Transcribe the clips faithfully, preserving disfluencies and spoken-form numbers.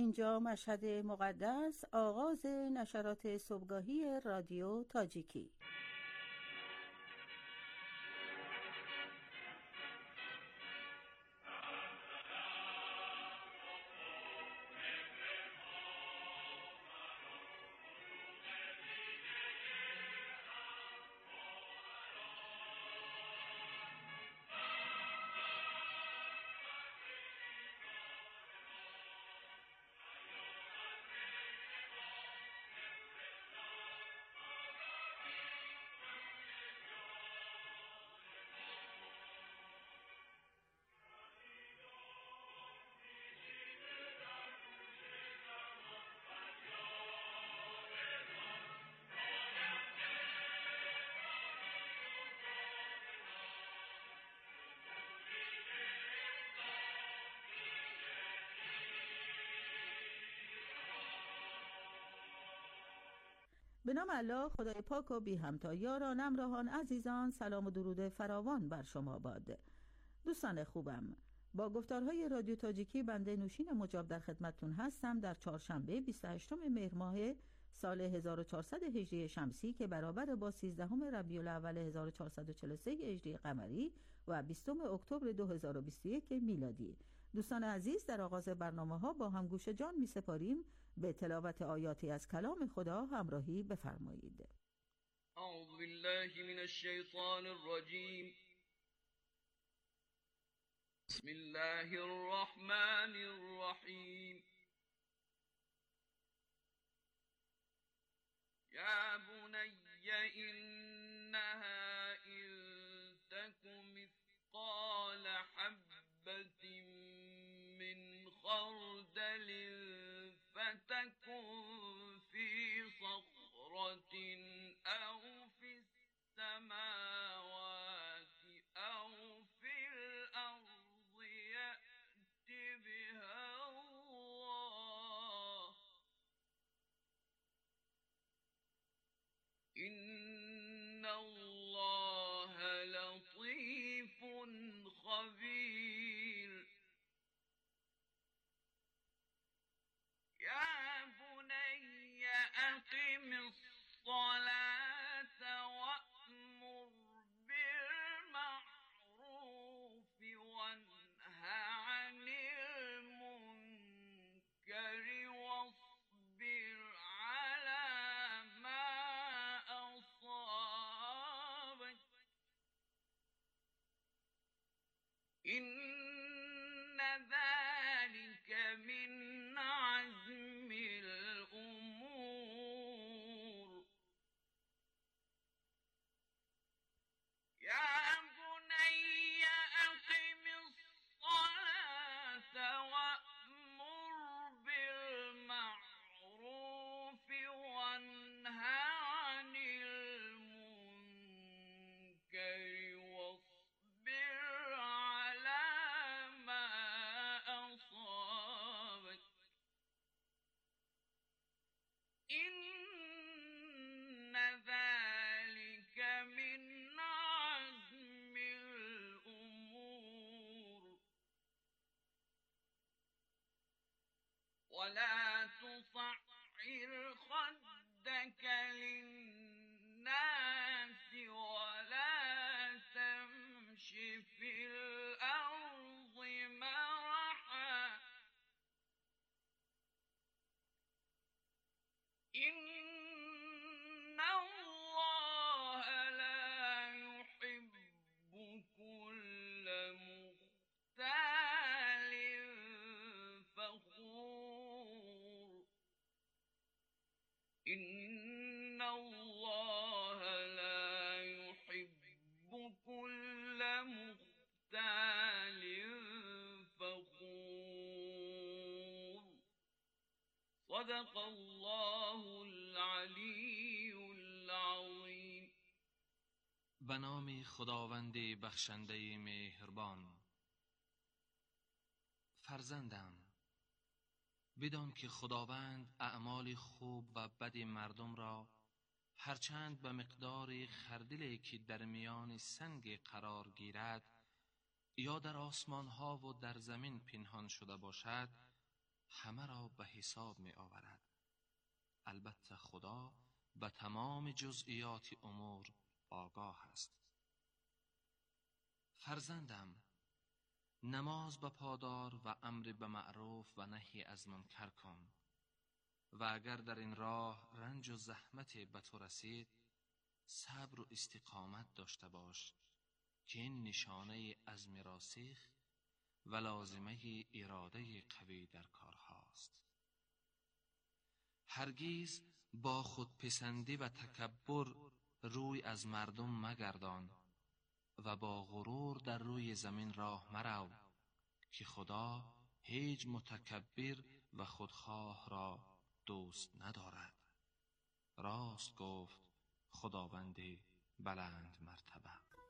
اینجا مشهد مقدس، آغاز نشرات صبحگاهی رادیو تاجیکی. به نام الله خدای پاک و بی همتا. یاران همراهان عزیزان، سلام و درود فراوان بر شما باد. دوستان خوبم، با گفتارهای رادیو تاجیکی بنده نوشین مجاب در خدمتتون هستم در چهارشنبه بیست و هشتم مهر ماه سال هزار و چهارصد هجری شمسی که برابر با سیزدهم ربیع الاول هزار و چهارصد و چهل و سه هجری قمری و بیستم اکتبر دو هزار و بیست و یک میلادی. دوستان عزیز، در آغاز برنامه ها با هم گوش جان می سپاریم به تلاوت آیاتی از کلام خدا. همراهی بفرمایید. اعوذ بالله من الشیطان الرجیم. بسم الله الرحمن الرحیم. یا بنی انها ان تک مثقال حبة من خردل فتكن في صخرة أو في السماوات أو في الأرض يأت بها الله إن الله لطيف خبير. يا بني أقم الصلاة وأمر بالمعروف وانه عن المنكر واصبر على ما أصابك إن ذلك من عزم الأمور. يا بني أقم الصلاة وأمر بالمعروف وانه عن المنكر واصبر على ما أصابك إن ذلك من عزم الأمور. ولا تصعر خدك للناس ولا تمش في الأرض مرحا إن الله لا يحب كل مختال فخور. إن الله لا يحب كل مختال فخور. صدق الله العلی العظیم. به نام خداوند بخشنده مهربان. فرزندم، بدان که خداوند اعمال خوب و بد مردم را هرچند به مقدار خردلی که در میان سنگ قرار گیرد یا در آسمان ها و در زمین پنهان شده باشد همه را به حساب می آورد. البته خدا به تمام جزئیات امور آگاه است. فرزندم، نماز به پادار و امر به معروف و نهی از منکر کن و اگر در این راه رنج و زحمت به تو رسید، صبر و استقامت داشته باش که این نشانه عزم راسخ و لازمه اراده قوی در کار هاست. هرگز با خودپسندی و تکبر روی از مردم مگردان و با غرور در روی زمین راه مرو که خدا هیچ متکبر و خودخواه را دوست ندارد. راست گفت خداوند بلند مرتبه.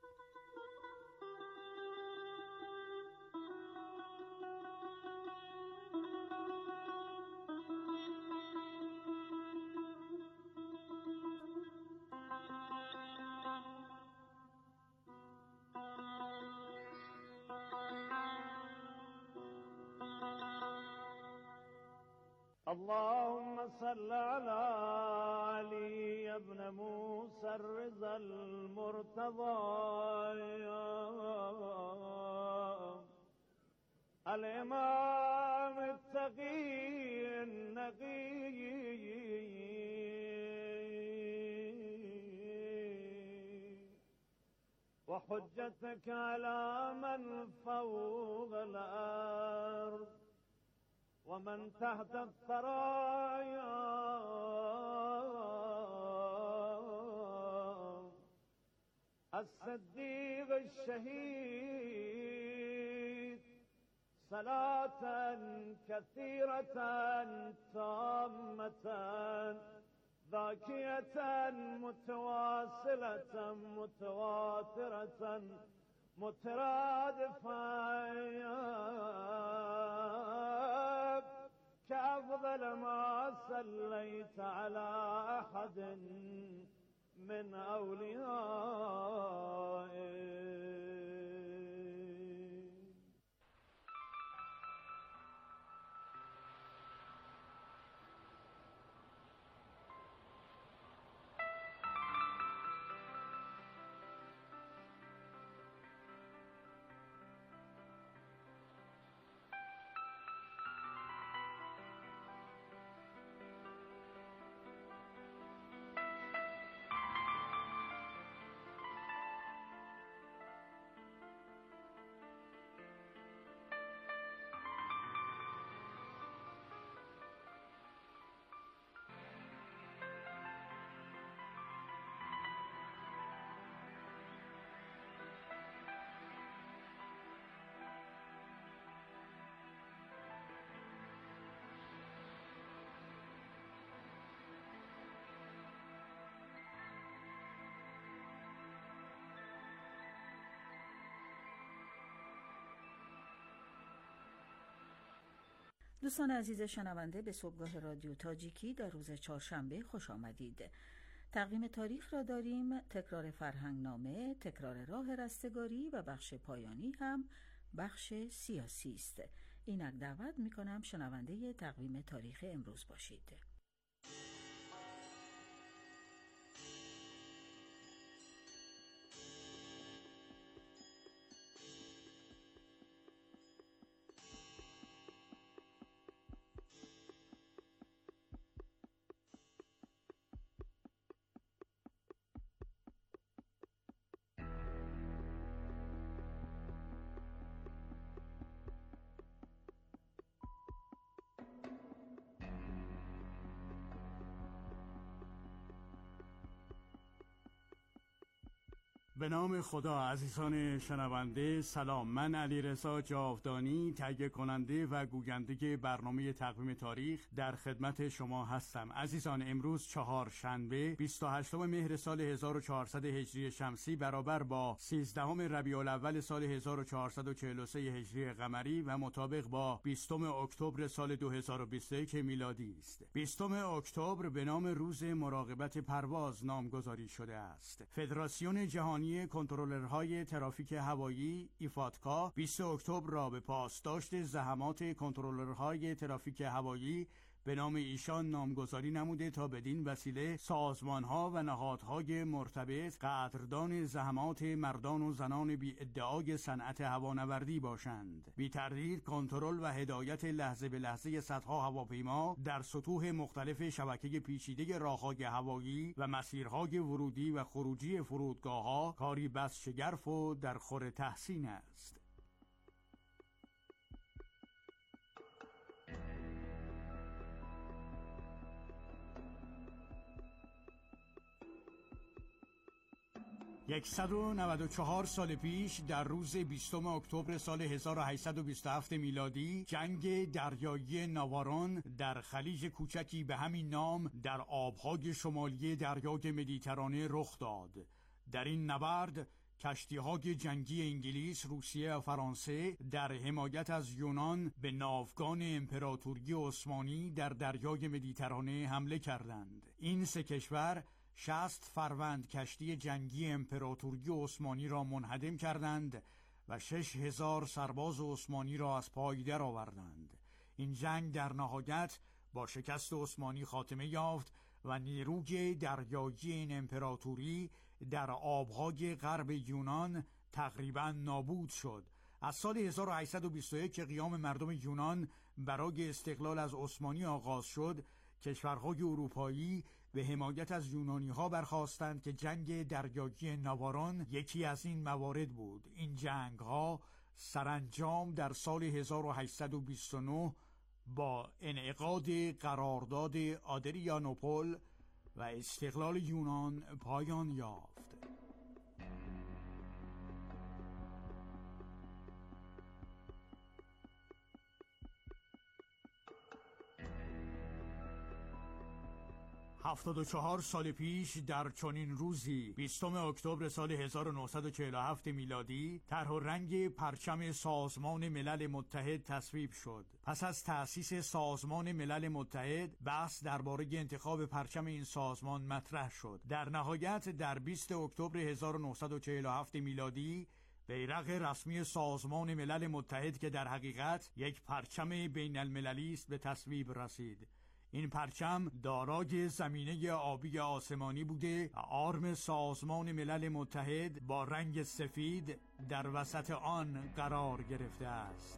اللهم صل على علي ابن موسى الرضا المرتضى الإمام التقي النقي وحجتك على من فوق الأرض ومن تحت الثرايا الصديق الشهيد صلاة كثيرة تامة ذاكية متواصلة متواترة مترادفة كأفضل ما صليت على أحد من أوليائك. دوستان عزیز شنونده، به صبحگاه رادیو تاجیکی در روز چهارشنبه خوش آمدید. تقویم تاریخ را داریم، تکرار فرهنگنامه، تکرار راه رستگاری و بخش پایانی هم بخش سیاسی است. اینک دعوت میکنم شنونده تقویم تاریخ امروز باشید. به نام خدا. عزیزان شنونده سلام، من علیرضا جاودانی تهیه کننده و گوینده برنامه تقویم تاریخ در خدمت شما هستم. عزیزان، امروز چهارشنبه بیست و هشتم مهر سال هزار و چهارصد هجری شمسی برابر با سیزدهم ربیع الاول سال هزار و چهارصد و چهل و سه هجری قمری و مطابق با بیستم اکتبر سال دو هزار و بیست و یک میلادی است. بیستم اکتبر به نام روز مراقبت پرواز نامگذاری شده است. فدراسیون جهانی کمپانی کنترلرهای ترافیک هوایی ایفاتکا بیستم اکتبر را به پاسداشت زحمات کنترلرهای ترافیک هوایی به نام ایشان نامگذاری نموده تا بدین وسیله سازمانها و نهادهای مرتبط قدردان زحمات مردان و زنان بی ادعای صنعت هوانوردی باشند. بی تردید کنترل و هدایت لحظه به لحظه صدها هواپیما در سطوح مختلف شبکه پیچیده راههای هوایی و مسیرهای ورودی و خروجی فرودگاه‌ها کاری بس شگرف و در خور تحسین است. صد و نود و چهار سال پیش در روز بیستم اکتبر سال هزار و هشتصد و بیست و هفت میلادی جنگ دریایی ناوارون در خلیج کوچکی به همین نام در آبهای شمالی دریای مدیترانه رخ داد. در این نبرد کشتی‌های جنگی انگلیس، روسیه و فرانسه در حمایت از یونان به ناوگان امپراتوری عثمانی در دریای مدیترانه حمله کردند. این سه کشور شصت فروند کشتی جنگی امپراتوری عثمانی را منهدم کردند و شش هزار سرباز عثمانی را از پای درآوردند. این جنگ در نهایت با شکست عثمانی خاتمه یافت و نیروی دریایی این امپراتوری در آبهای غرب یونان تقریباً نابود شد. از سال هزار و هشتصد و بیست و یک که قیام مردم یونان برای استقلال از عثمانی آغاز شد، کشورهای اروپایی به حمایت از یونانی ها برخاستند که جنگ دریایی ناوارون یکی از این موارد بود. این جنگ ها سرانجام در سال هزار و هشتصد و بیست و نه با انعقاد قرارداد آدریانوپل و استقلال یونان پایان یافت. هفتاد و چهار سال پیش در چنین روزی بیستم اکتبر سال هزار و نهصد و چهل و هفت میلادی طرح و رنگ پرچم سازمان ملل متحد تصویب شد. پس از تأسیس سازمان ملل متحد بحث درباره انتخاب پرچم این سازمان مطرح شد. در نهایت در بیستم اکتبر هزار و نهصد و چهل و هفت میلادی بیرق رسمی سازمان ملل متحد که در حقیقت یک پرچم بین المللی است به تصویب رسید. این پرچم دارای زمینه آبی آسمانی بوده و آرم سازمان ملل متحد با رنگ سفید در وسط آن قرار گرفته است.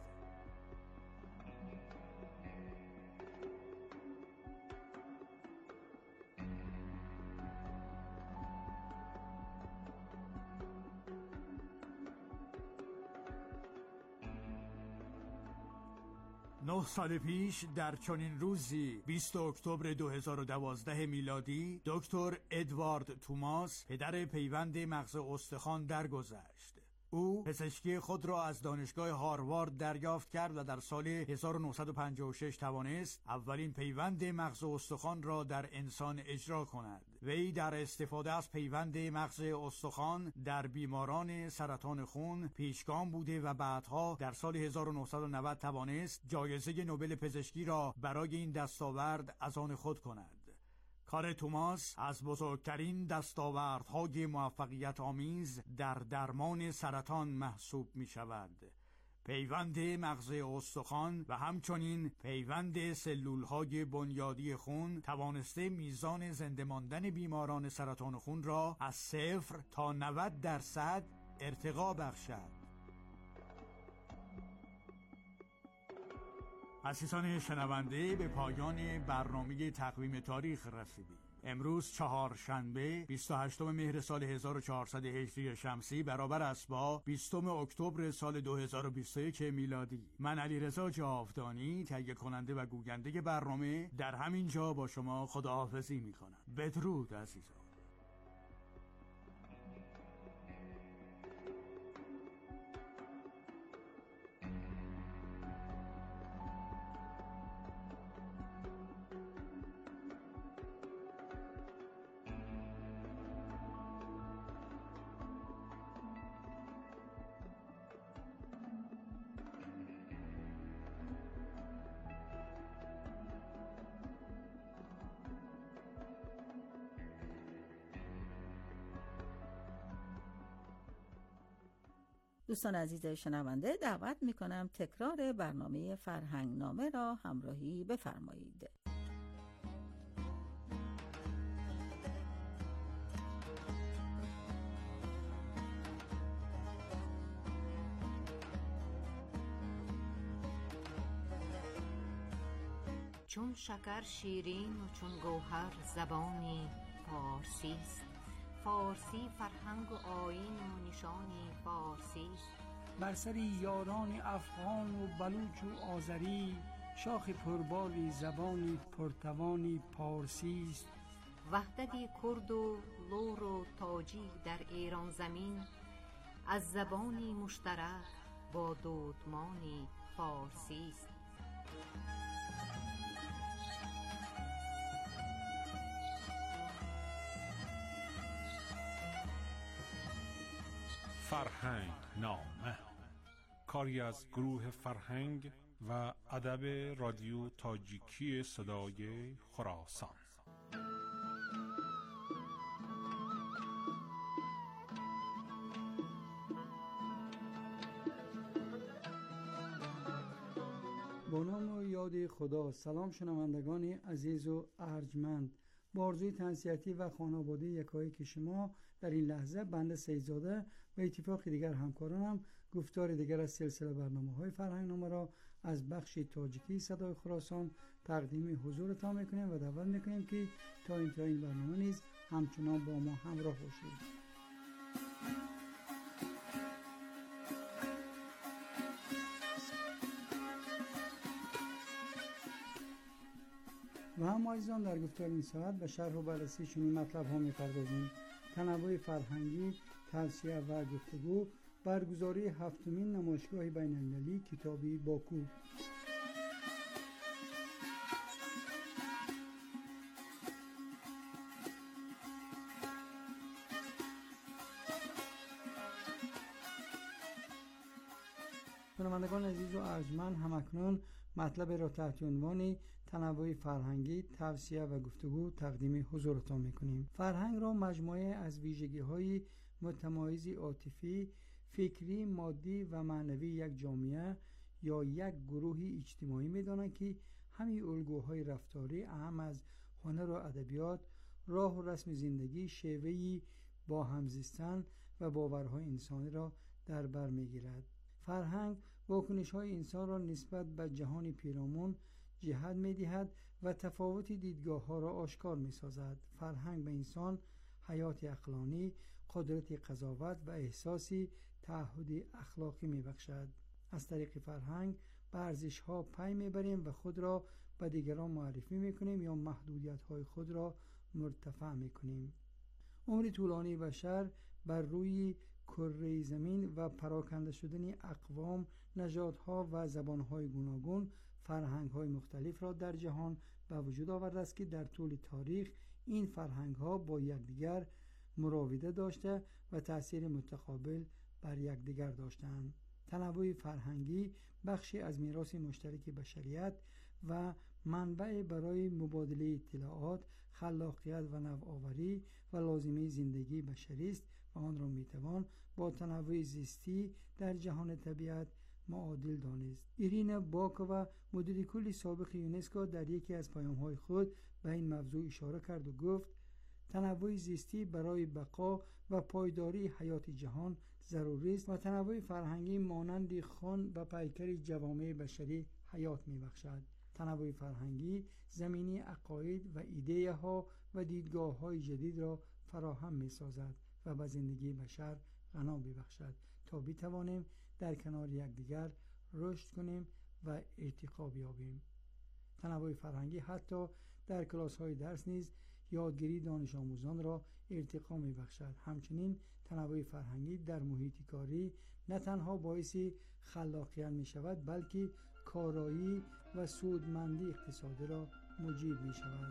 نه سال پیش در چنین روزی بیستم اکتبر دو هزار و دوازده میلادی دکتر ادوارد توماس پدر پیوند مغز استخوان درگذشت. او پزشکی خود را از دانشگاه هاروارد دریافت کرد و در سال هزار و نهصد و پنجاه و شش توانست اولین پیوند مغز استخوان را در انسان اجرا کند. وی در استفاده از پیوند مغز استخوان در بیماران سرطان خون پیشگام بوده و بعدها در سال هزار و نهصد و نود توانست جایزه نوبل پزشکی را برای این دستاورد از آن خود کند. کار توماس از بزرگترین دستاوردهای موفقیت آمیز در درمان سرطان محسوب می شود. پیوند مغز استخوان و همچنین پیوند سلولهای بنیادی خون توانسته میزان زنده ماندن بیماران سرطان خون را از صفر تا نود درصد ارتقا بخشد. عزیزان شنونده، به پایان برنامه تقویم تاریخ رسیدیم. امروز چهارشنبه بیست و هشتم مهر سال هزار و چهارصد هجری شمسی برابر است با بیستم اکتبر سال دو هزار و بیست و یک میلادی. من علیرضا جاودانی تهیه کننده و گوینده برنامه در همین جا با شما خداحافظی می‌کنم. بدرود عزیزان. دوستان عزیز شنونده، دعوت میکنم تکرار برنامه فرهنگ نامه را همراهی بفرمایید. چون شکر شیرین و چون گوهر زبانی فارسی است. فارسی فرهنگ و آیین و نشانی فارسی است. بر سر یاران افغان و بلوچ و آذری، شاخ پربالی زبانی پرتوانی پارسی است. وحدت کرد و لور و تاجی در ایران زمین، از زبانی مشترک با دودمانی فارسی است. فرهنگ نامه، کاری از گروه فرهنگ و ادب رادیو تاجیکی صدای خراسان. با نام و یاد خدا. سلام شنوندگان عزیز و ارجمند. با آرزوی تنصیحاتی و خانواده یکایک شما در این لحظه بنده سیدزاده و اتفاق دیگر همکارانم گفتار دیگر از سلسله برنامه‌های فرهنگ نامه را از بخش تاجیکی صدای خراسان تقدیم حضورتان میکنیم و دعوت میکنیم که تا انتهای این برنامه نیز همچنان با ما همراه باشید. و هم عزیزان، در گفتار این ساعت به شرح و بررسی چنین مطلب ها می‌پردازیم: تنوع فرهنگی، توصیه و گفتگو، برگزاری هفتمین نمایشگاه بین‌المللی کتابی باکو. شنوندگان عزیز و ارجمند، همکنون مطلب را تحت عنوان تنوع فرهنگی، توصیه و گفتگو تقدیم حضورتان میکنیم. فرهنگ را مجموعه از ویژگی‌های متمایزی عاطفی، فکری، مادی و معنوی یک جامعه یا یک گروه اجتماعی می‌دانند که همین الگوهای رفتاری اهم از هنر و ادبیات، راه و رسم زندگی، شیوهی با همزیستن و باورهای انسانی را در بر می‌گیرد. فرهنگ واکنش‌های انسان را نسبت به جهان پیرامون جهت می‌دهد و تفاوت دیدگاه‌ها را آشکار می‌سازد. فرهنگ به انسان حیات عقلانی، قدرت قضاوت و احساسی تعهد اخلاقی می‌بخشد. از طریق فرهنگ به ارزش‌ها پی می‌بریم و خود را به دیگران معرفی می‌کنیم یا محدودیت‌های خود را مرتفع می‌کنیم. عمر طولانی بشر بر روی کره زمین و پراکنده شدن اقوام، نژادها و زبانهای گوناگون فرهنگ‌های مختلف را در جهان به وجود آورده است که در طول تاریخ این فرهنگ‌ها با یکدیگر مراوده داشته و تأثیر متقابل بر یکدیگر داشتند. تنوع فرهنگی بخشی از میراث مشترک بشریت و منبع برای مبادله اطلاعات، خلاقیت و نوآوری و لازمه زندگی بشری است و آن را میتوان با تنوع زیستی در جهان طبیعت معادل دانست. ایرین باکووا، مدیر کل سابق یونسکو، در یکی از پیام‌های خود به این موضوع اشاره کرد و گفت: تنوع زیستی برای بقا و پایداری حیات جهان ضروری است و تنوع فرهنگی مانند خون و پیکر جوامع بشری حیات می‌بخشد. تنوع فرهنگی زمینی عقاید و ایده‌ها و دیدگاه‌های جدید را فراهم می‌سازد و به زندگی بشر غنا می‌بخشد تا بتوانیم در کنار یکدیگر رشد کنیم و ارتقا یابیم. تنوع فرهنگی حتی در کلاس‌های درس نیز یادگیری دانش آموزان را ارتقا می‌بخشد. همچنین تنوع فرهنگی در محیط کاری نه تنها باعث خلاقیت می‌شود، بلکه کارایی و سودمندی اقتصادی را موجب می‌شود.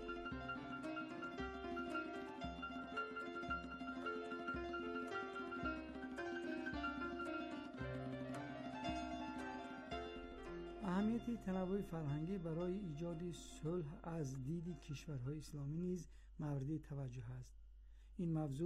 اهمیت تنوع فرهنگی برای ایجاد صلح از دید کشورهای اسلامی نیز مورد توجه است. این موضوع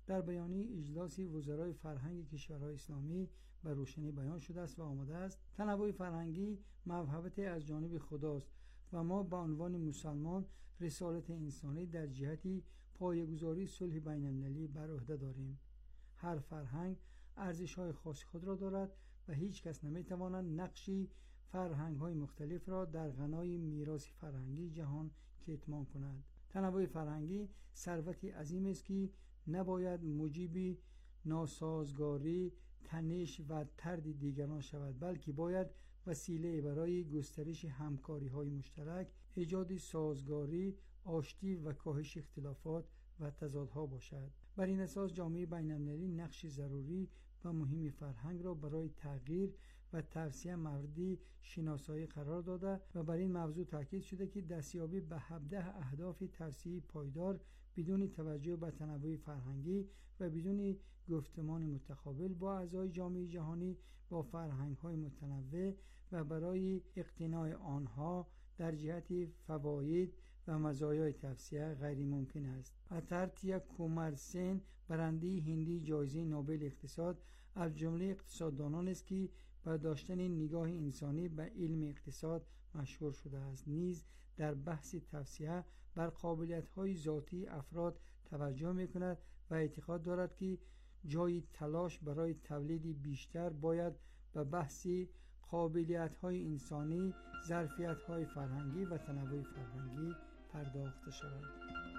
در بیانیه اجلاسی وزرای فرهنگ کشورهای اسلامی به روشنی بیان شده است و آمده است: تنوع فرهنگی موهبت از جانب خداست و ما به عنوان مسلمان رسالت انسانی در جهتی پایه‌گذاری صلح بین‌المللی بر عهده داریم. هر فرهنگ ارزش‌های خاص خود را دارد و هیچ کس نمی‌تواند نقشی فرهنگ‌های مختلف را در غنای میراث فرهنگی جهان کتمان کند. تنوع فرهنگی ثروتی عظیم است که نباید موجب ناسازگاری، تنش و طرد دیگران شود، بلکه باید وسیله برای گسترش همکاری‌های مشترک، ایجاد سازگاری، آشتی و کاهش اختلافات و تضادها باشد. بر این اساس جامعه بین‌المللی نقش ضروری و مهم فرهنگ را برای تغییر و توسعه موردی شناسایی قرار داده و بر این موضوع تاکید شده که دستیابی به هفده اهداف توسعه پایدار بدون توجه به تنوع فرهنگی و بدون گفتمان متقابل با اعضای جامعه جهانی با فرهنگ‌های متنوع و برای اقتناع آنها در جهت فواید و مزایای توسعه غیر ممکن است. اتارتیا کومارسن، برنده هندی جایزه نوبل اقتصاد، از جمله اقتصاددانان است که با داشتن نگاه انسانی به علم اقتصاد مشهور شده است. نیز در بحث توسعه بر قابلیت‌های ذاتی افراد توجه می‌کند و اعتقاد دارد که جای تلاش برای تولید بیشتر باید به بحث قابلیت‌های انسانی، ظرفیت‌های فرهنگی و تنوع فرهنگی پرداخته شود.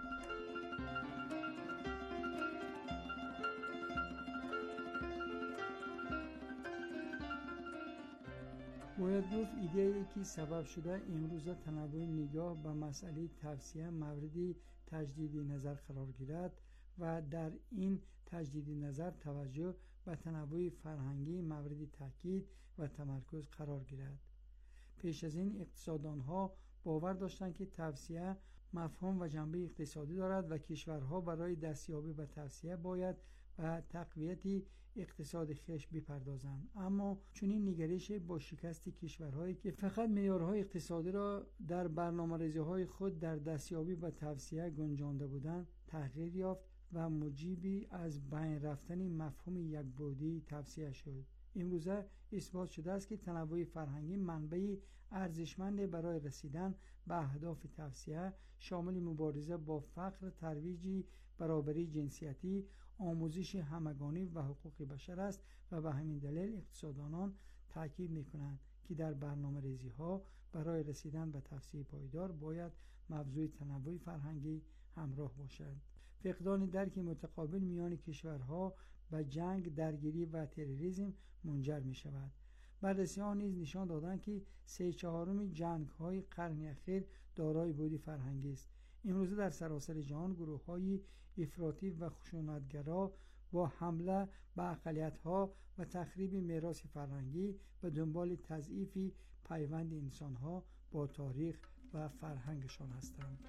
باید گفت ایده‌ای که سبب شده امروزه تنوع نگاه به مسئله توسعه موردی تجدید نظر قرار گیرد و در این تجدید نظر توجه به تنوع فرهنگی مورد تاکید و تمرکز قرار گیرد. پیش از این اقتصاددانها باور داشتند که توسعه مفهوم و جنبه اقتصادی دارد و کشورها برای دستیابی به توسعه باید و تقویت اقتصاد خویش بپردازند. اما چنین نگرش با شکست کشورهایی که فقط معیارهای اقتصادی را در برنامه‌ریزی‌های خود در دستیابی به توسعه گنجانده بودند تغییر یافت و موجبی از بین رفتن مفهوم یکبودی توسعه شد. امروزه اثبات شده است که تنوع فرهنگی منبعی ارزشمند برای رسیدن به اهداف توسعه شامل مبارزه با فقر، ترویج برابری جنسیتی، آموزش همگانی و حقوق بشر است و به همین دلیل اقتصاددانان تاکید می‌کنند که در برنامه‌ریزی‌ها برای رسیدن به توسعه پایدار باید موضوع تنوع فرهنگی همراه باشد. فقدان درک متقابل میان کشورها به جنگ، درگیری و تروریسم منجر می شود. بررسی‌ها نیز نشان دادند که سه چهارم جنگ‌های قرن اخیر دارای بعد فرهنگی است. امروزه در سراسر جهان گروه‌های افراطی و خشونتگرا با حمله به اقلیت‌ها و تخریب میراث فرهنگی به دنبال تضعیف پیوند انسان‌ها با تاریخ و فرهنگشان هستند.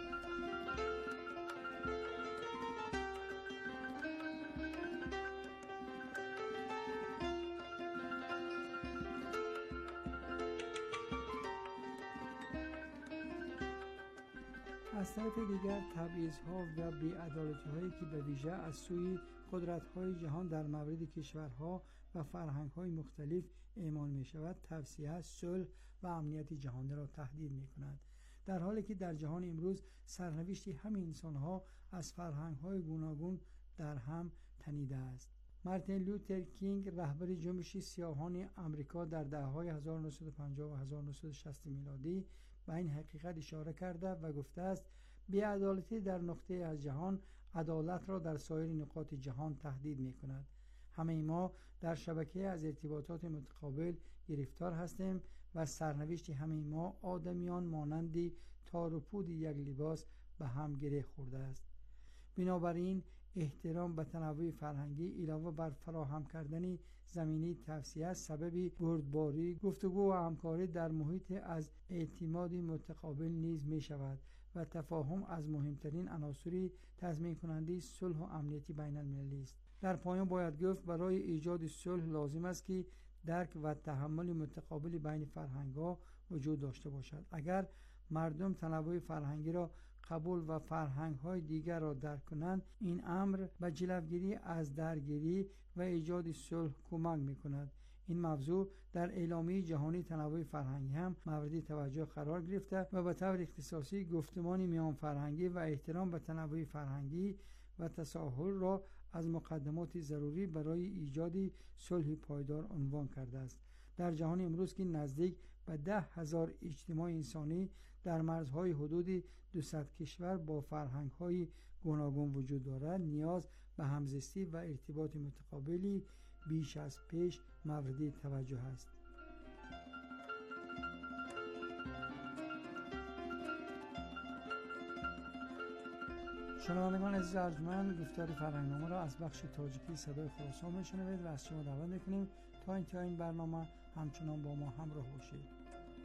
از طرف دیگر تبعیض‌ها و بی‌عدالتی‌هایی که به ویژه از سوی قدرت‌های جهان در مورد کشورها و فرهنگ‌های مختلف اعمال می‌شود، توسعه، صلح و امنیت جهانی را تهدید می‌کند. در حالی که در جهان امروز سرنوشت همه انسان‌ها از فرهنگ‌های گوناگون در هم تنیده است. مارتین لوتر کینگ، رهبر جنبش سیاهان آمریکا، در دهه‌های هزار و نهصد و پنجاه و هزار و نهصد و شصت میلادی به این حقیقت اشاره کرده و گفته است: بی‌عدالتی در نقطه از جهان عدالت را در سایر نقاط جهان تهدید می‌کند. همه ما در شبکه از ارتباطات متقابل گرفتار هستیم و سرنوشت همه ما آدمیان مانندی تار و پود یک لباس به هم گره خورده است. بنابراین احترام به تنوع فرهنگی علاوه بر فراهم کردن زمینه توسعه سبب بردباری، گفتگو و همکاری در محیط از اعتماد متقابل نیز می شود و تفاهم از مهمترین عناصر تضمین کننده صلح و امنیت بین المللی است. در پایان باید گفت برای ایجاد صلح لازم است که درک و تحمل متقابل بین فرهنگ‌ها وجود داشته باشد. اگر مردم تنوع فرهنگی را قبول و فرهنگ‌های دیگر را درک کنند، این امر به جلوگیری از درگیری و ایجاد صلح کمک می‌کند. این موضوع در اعلامیه جهانی تنوع فرهنگی هم مورد توجه قرار گرفته و به طور اختصاصی گفتمان میان فرهنگی و احترام به تنوع فرهنگی و تساهل را از مقدمات ضروری برای ایجاد صلح پایدار عنوان کرده است. در جهان امروز که نزدیک به ده هزار اجتماع انسانی در مرزهای حدود دویست کشور با فرهنگ‌های گوناگون وجود دارد، نیاز به همزیستی و ارتباط متقابلی بیش از پیش مورد توجه است. شنوندگان عزیز ارجمند، گفتار فرهنگنامه را از بخش تاجیکی صدای خراسان میشنوید و از شما دعوت میکنیم تا انتهای این برنامه همچنان با ما همراه باشید.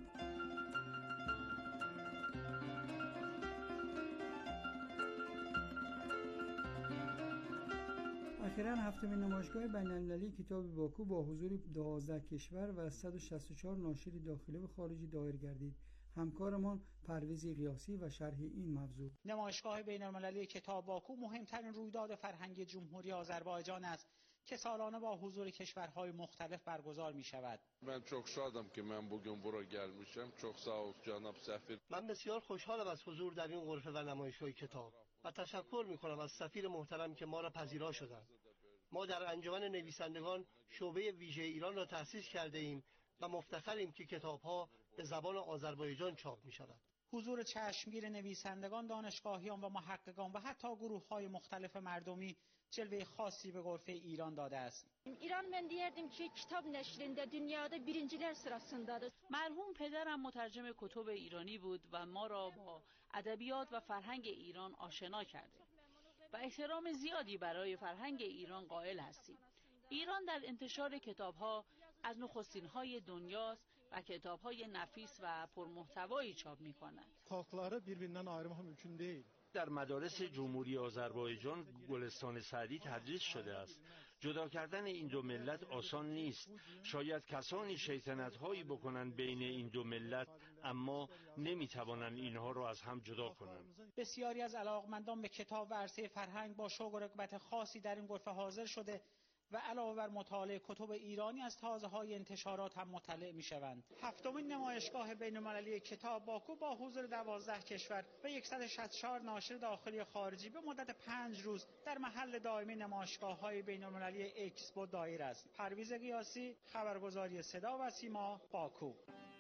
اخیراً هفتمین نمایشگاه بین‌المللی کتاب باکو با حضور دوازده کشور و صد و شصت و چهار ناشر داخلی و خارجی دایر گردید. همکارمان پرویز قیاسی و شرح این موضوع. نمایشگاه بین‌المللی کتاب باکو مهمترین رویداد فرهنگی جمهوری آذربایجان است که سالانه با حضور کشورهای مختلف برگزار می شود. من çok şadam ki من bugün buraya gelmişim. Çok sağ ol جناب سفیر. من بسیار خوشحالم از حضور در این غرفه و نمایشگاه کتاب و تشکر می کنم از سفیر محترم که ما را پذیرا شدند. ما در انجمن نویسندگان شعبه ویژه ایران را تأسیس کرده ایم و مفتخریم که کتاب‌ها به زبان آذربایجان چاپ می‌شود. حضور چشمگیر نویسندگان، دانشگاهیان و محققان و حتی گروه‌های مختلف مردمی جلوه خاصی به غرفه ایران داده است. ایران من دیردیم که کتاب نشرinde dünyada birinciler sırasındadır. مرحوم پدرم مترجم کتب ایرانی بود و ما را با ادبیات و فرهنگ ایران آشنا کرده و احترام زیادی برای فرهنگ ایران قائل هستیم. ایران در انتشار کتاب‌ها از نخستین‌های دنیاست و کتاب‌های نفیس و پرمحتوایی چاپ می‌کند. Xalqları bir-birindən ayırmaq mümkün deyil. در مدارس جمهوری آذربایجان گلستان سعدی تدریس شده است. جدا کردن این دو ملت آسان نیست. شاید کسانی شیطنت‌هایی بکنند بین این دو ملت، اما نمی‌توانند اینها را از هم جدا کنند. بسیاری از علاقمندان به کتاب و عرصه فرهنگ با شوق و رغبت خاصی در این غرفه حاضر شده و علاوه بر مطالعه کتب ایرانی از تازه‌های انتشارات هم مطلع می‌شوند. هفتمین نمایشگاه بین‌المللی کتاب باکو با حضور دوازده کشور و صد و شصت و چهار ناشر داخلی و خارجی به مدت پنج روز در محل دائمی نمایشگاه‌های بین‌المللی اکسپو دایر است. پرویز قیاسی، خبرگزاری صدا و سیما، باکو.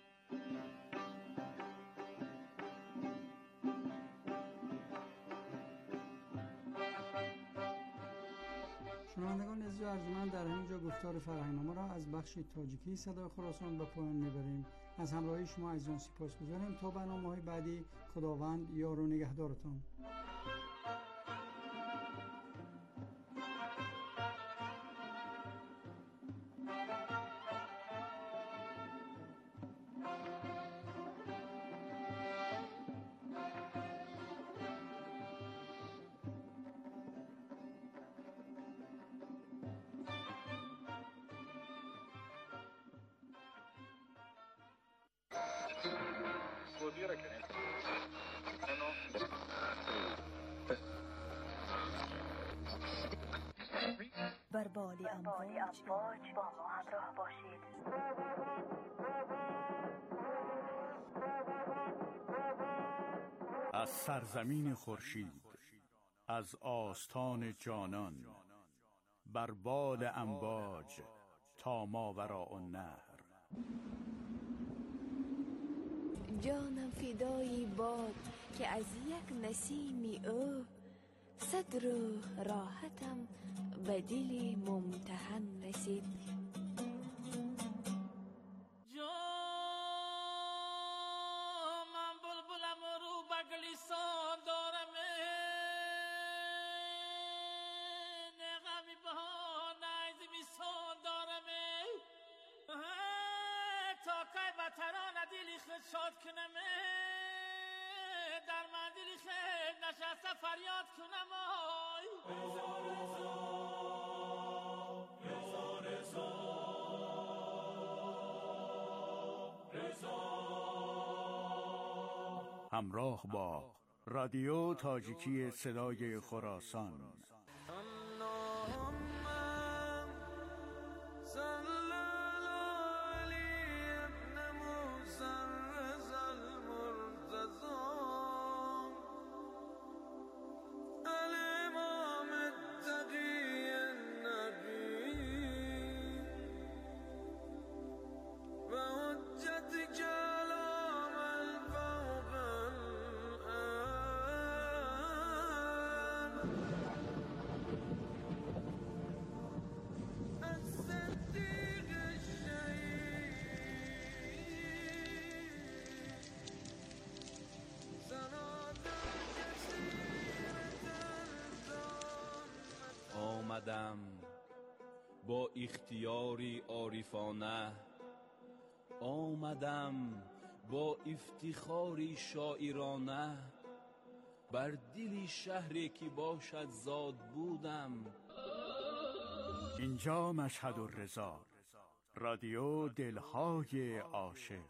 شنوندگان عزیز و ارجمند، در همینجا گفتار فرهنگنامه را از بخش تاجیکی صدای خراسان به پایان میبریم. از همراهی شما عزیزان سپاسگزاریم. تا برنامه‌های بعدی، خداوند یار و نگهدارتان. بر بالی امواج با ما همراه باشید. از سرزمین خورشید، از آستان جانان، بر بال امواج تا ماوراء النهر. جانم فدای باد که از یک نسیمی او صد روح راحتم به دل ممتحن رسید. من بلبلم رو بگلیسان دارم، نغمی بها نیزی میسان دارم، تا که بطران دلی خود شاد کنم، در من دلی خود نشسته فریاد کنم. رضا رضا رضا رضا. همراه با رادیو تاجیکی صدای خراسان. آمدم با اختیاری عارفانه، آمدم با افتخاری شاعرانه، بر دل شهری که باشد زاد بودم. اینجا مشهد الرضا، رادیو دلهای عاشق.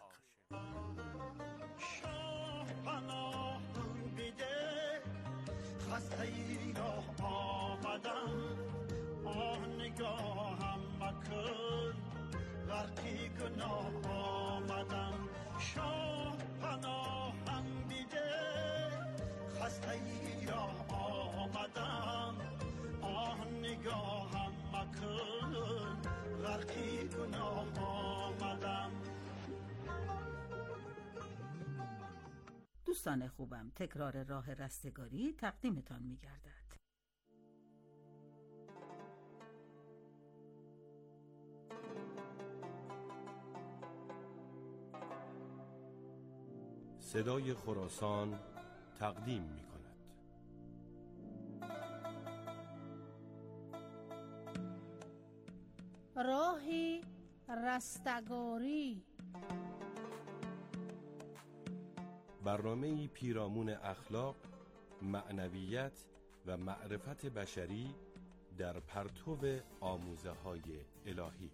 شاه پناه بیده خسته ای را آمدم، آه نگاهم مکن غرقی گناه آمدم. شاه پناهم بیده خسته ای را آمدم، آه نگاهم مکن غرقی گناه آمدم. دوستان خوبم، تکرار راه رستگاری تقدیمتان می گردد. صدای خراسان تقدیم می کند. راه رستگاری، برنامه‌ای پیرامون اخلاق، معنویت و معرفت بشری در پرتو آموزه‌های الهی.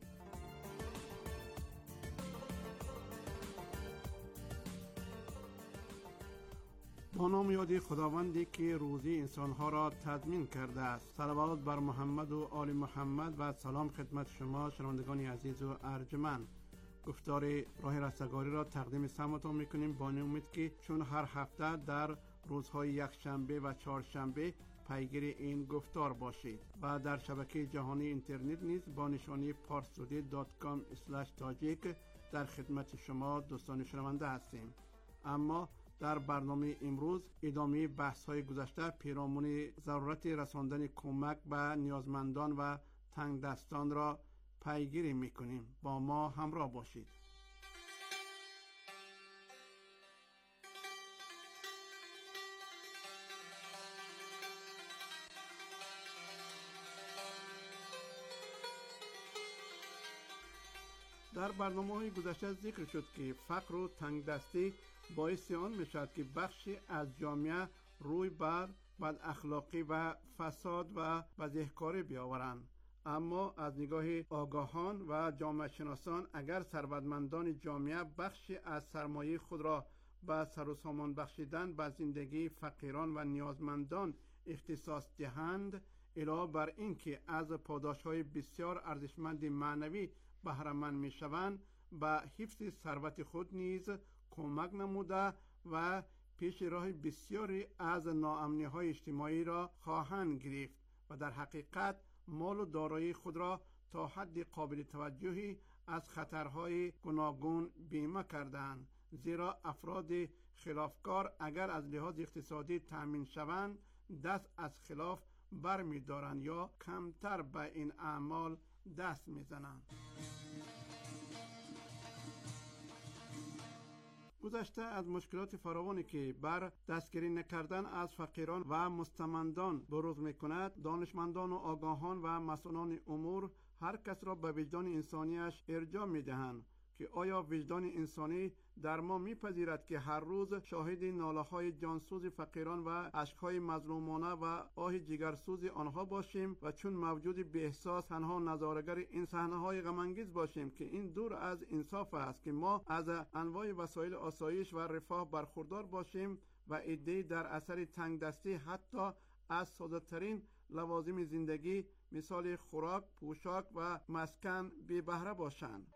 با نام یاد خداوندی که روزی انسانها را تضمین کرده است. صلوات بر محمد و آل محمد و سلام خدمت شما شنوندگان عزیز و ارجمند. گفتار راه رستگاری را تقدیم سماعتان میکنیم با امید که چون هر هفته در روزهای یکشنبه و چهارشنبه پیگیر این گفتار باشید و در شبکه جهانی اینترنت نیز با نشانی پارسودی دات کام اسلش تاجیک در خدمت شما دوستان شنونده هستیم. اما در برنامه امروز ادامه بحث های گذشته پیرامون ضرورت رساندن کمک به نیازمندان و تنگ دستان را پیگیری میکنیم. با ما همراه باشید. در برنامه‌های گذشته ذکر شد که فقر و تنگ دستی باعث آن میشد که بخشی از جامعه روی بر بد اخلاقی و فساد و بدهکاری بیاورند. اما از نگاه آگاهان و جامعه شناسان اگر ثروتمندان جامعه بخشی از سرمایه خود را به سر و سامان بخشیدن به زندگی فقیران و نیازمندان اختصاص دهند، علاوه بر اینکه از پاداش‌های بسیار ارزشمند معنوی بهره مند می‌شوند، به حفظ ثروت خود نیز کمک نموده و پیش راه بسیاری از ناامنی‌های اجتماعی را خواهند گرفت و در حقیقت مال و دارایی خود را تا حد قابل توجهی از خطرهای گوناگون بیمه کردند. زیرا افراد خلافکار اگر از لحاظ اقتصادی تأمین شوند دست از خلاف برمی دارند یا کمتر به این اعمال دست می زنند. گذشته از مشکلات فراوانی که بر دستگیری نکردن از فقیران و مستمندان بروز می کند، دانشمندان و آگاهان و مسئولان امور هر کس را به وجدان انسانیش ارجاع می دهند که آیا وجدان انسانی در ما میپذیرد که هر روز شاهد ناله‌های جانسوز فقیران و اشک‌های مظلومانه و آه جگرسوز آنها باشیم و چون موجود بی‌احساس تنها نظاره‌گر این صحنه‌های غم‌انگیز باشیم که این دور از انصاف است که ما از انواع وسایل آسایش و رفاه برخوردار باشیم و عده‌ای در اثر تنگ دستی حتی از ساده‌ترین لوازم زندگی مثال خوراک، پوشاک و مسکن بی بهره باشند.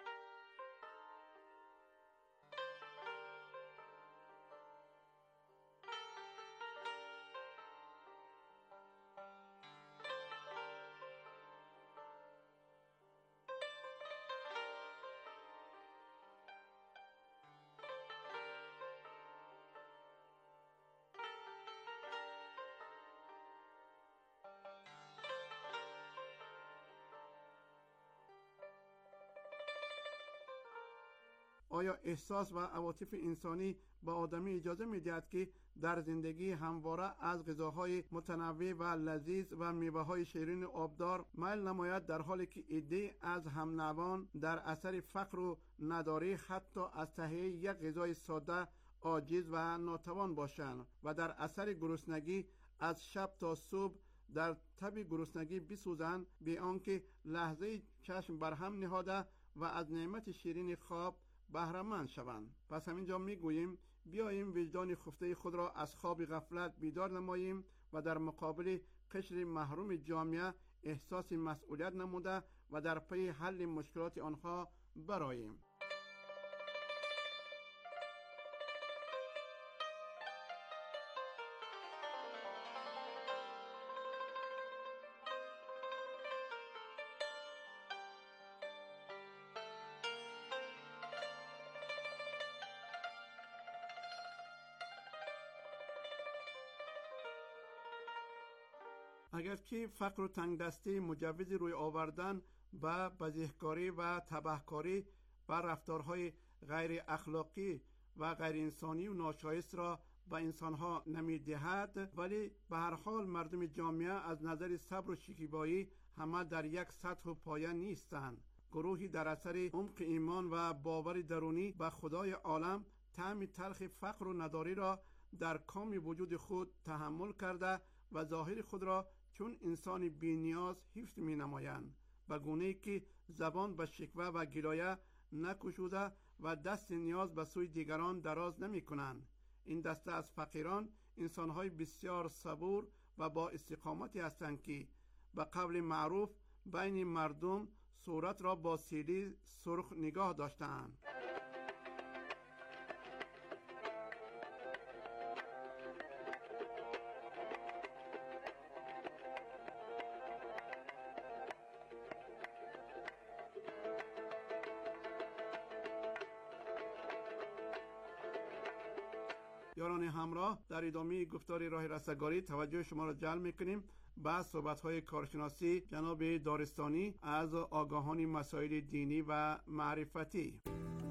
آیا احساس و عواطف انسانی به آدمی اجازه می‌دهد که در زندگی همواره از غذاهای متنوع و لذیذ و میوه‌های شیرین آبدار میل نماید، در حالی که عده‌ای از همنوان در اثر فقر و نداری حتی از تهیه یک غذای ساده عاجز و ناتوان باشند و در اثر گرسنگی از شب تا صبح در تب گرسنگی بسوزند بی آنکه لحظه چشم بر هم نهاده و از نعمت شیرین خواب بهره‌مند شوند. پس همینجا میگوییم بیاییم وجدان خفته خود را از خواب غفلت بیدار نماییم و در مقابل قشر محروم جامعه احساس مسئولیت نموده و در پی حل مشکلات آنها برآییم. اگرچه فقر و تنگ دستی مجوز روی آوردن به بزهکاری و تبهکاری و رفتارهای غیر اخلاقی و غیر انسانی و ناشایست را به انسانها نمیدهد، ولی به هر حال مردم جامعه از نظر صبر و شکیبایی همه در یک سطح و پایه نیستند. گروهی در اثر عمق ایمان و باور درونی به خدای عالم طعم تلخ فقر و نداری را در کام وجود خود تحمل کرده و ظاهر خود را چون انسان بی نیاز حفظ می نمایند، به گونه‌ای که زبان به شکوه و گلایه نکشوده و دست نیاز به سوی دیگران دراز نمی کنند. این دسته از فقیران انسان‌های بسیار صبور و با استقامتی هستند که به قول معروف بین مردم صورت را با سیلی سرخ نگاه داشتند. یاران همراه، در ادامه گفتار راه رستگاری توجه شما را جلب می‌کنیم به صحبت‌های کارشناسی جناب دارستانی از آگاهان مسائل دینی و معرفتی.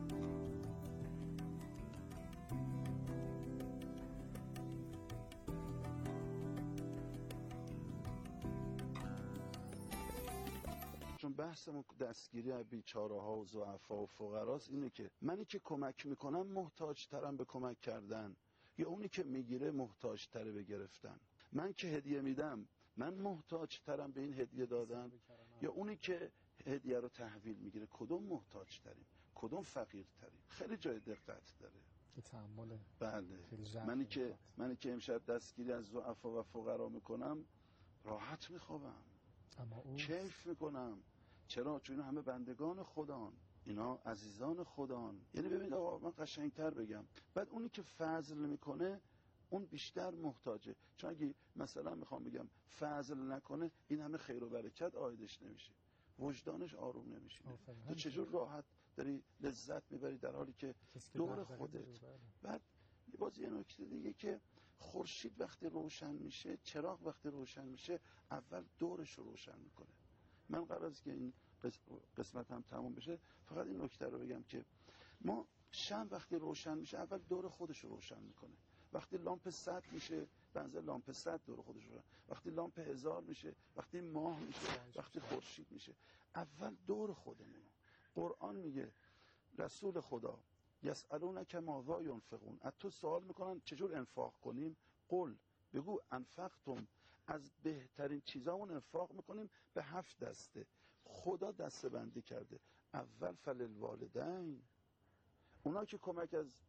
چون بحثمون دستگیری از بیچاره ها و ضعفا و فقراست، اینه که منی که کمک میکنم محتاج ترم به کمک کردن یا اونی که میگیره محتاج تره به گرفتن؟ من که هدیه میدم من محتاج ترم به این هدیه دادن یا اونی که هدیه رو تحویل میگیره؟ کدوم محتاج تریم؟ کدوم فقیر تریم؟ خیلی جای دقت داره که تعامل. بله. منی که منی که امشب دستگیری از ضعفا و فقرا میکنم راحت میخوابم، کیف میکنم. چرا؟ چون اینا همه بندگان خدان، اینا عزیزان خدان. یعنی ببینید آقا من قشنگتر بگم، بعد اونی که فضل میکنه اون بیشتر محتاجه. چون اگه مثلا میخوام بگم فضل نکنه این همه خیر و برکت عایدش نمیشه، وجدانش آروم نمیشه. تو چجور راحت داری لذت میبری در حالی که دور خودت. بعد باز یه نکته دیگه که خورشید وقتی روشن میشه، چراغ وقتی روشن میشه اول دورش رو روشن میکنه. من قبل از که این قسمت هم تموم بشه فقط این نکته رو بگم که ما شم وقتی روشن میشه اول دور خودش رو روشن میکنه. وقتی لامپ صد میشه بنظر لامپ صد دور خودش رو روشن، وقتی لامپ هزار میشه، وقتی ماه میشه، وقتی خورشید میشه، اول دور خودمون. قرآن میگه رسول خدا یسألونک ماذا ینفقون، از تو سوال میکنن چجور انفاق کنیم. قل بگو انفقتم، از بهترین چیزامون انفاق میکنیم به هفت دسته. خدا دسته بندی کرده. اول فللوالدین، اونا که کمک از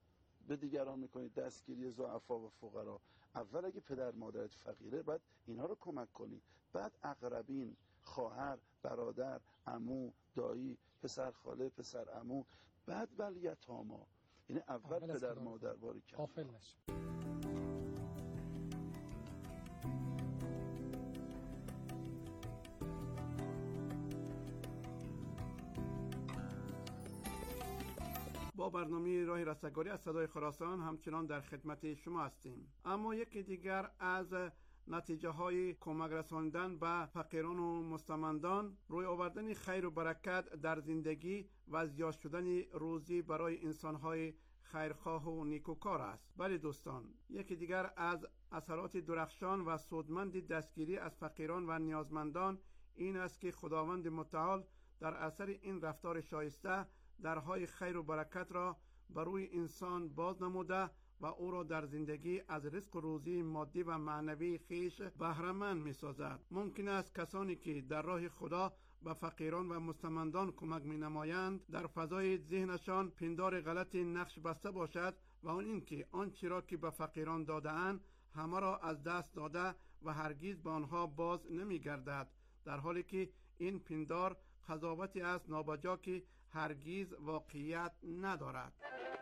به دیگران میکنید، دستگیری ضعفا و فقرا. اول اگه پدر مادرت فقیره بعد اینها رو کمک کنی، بعد اقربین، خواهر، برادر، عمو، دایی، پسر خاله، پسر عمو، بعد ول یتاما. یعنی اول, اول پدر مادر. باری کرد غافل نشه. با برنامه راه رستگاری از صدای خراسان همچنان در خدمت شما هستیم. اما یکی دیگر از نتیجه های کمک رساندن به فقیران و مستمندان روی آوردن خیر و برکت در زندگی و زیاد شدن روزی برای انسان‌های خیرخواه و نیکوکار است. بله دوستان، یکی دیگر از اثرات درخشان و سودمند دستگیری از فقیران و نیازمندان این است که خداوند متعال در اثر این رفتار شایسته درهای خیر و برکت را بر روی انسان باز نموده و او را در زندگی از رزق و روزی مادی و معنوی خیش بهره‌مند می‌سازد. ممکن است کسانی که در راه خدا به فقیران و مستمندان کمک می‌نمایند در فضای ذهنشان پندار غلط نقش بسته باشد و آن اینکه آنچه را که به فقیران داده‌اند همه را از دست داده و هرگز به آنها باز نمی‌گردد، در حالی که این پندار قضاوتی است نابجا که هرگز واقعیت ندارد.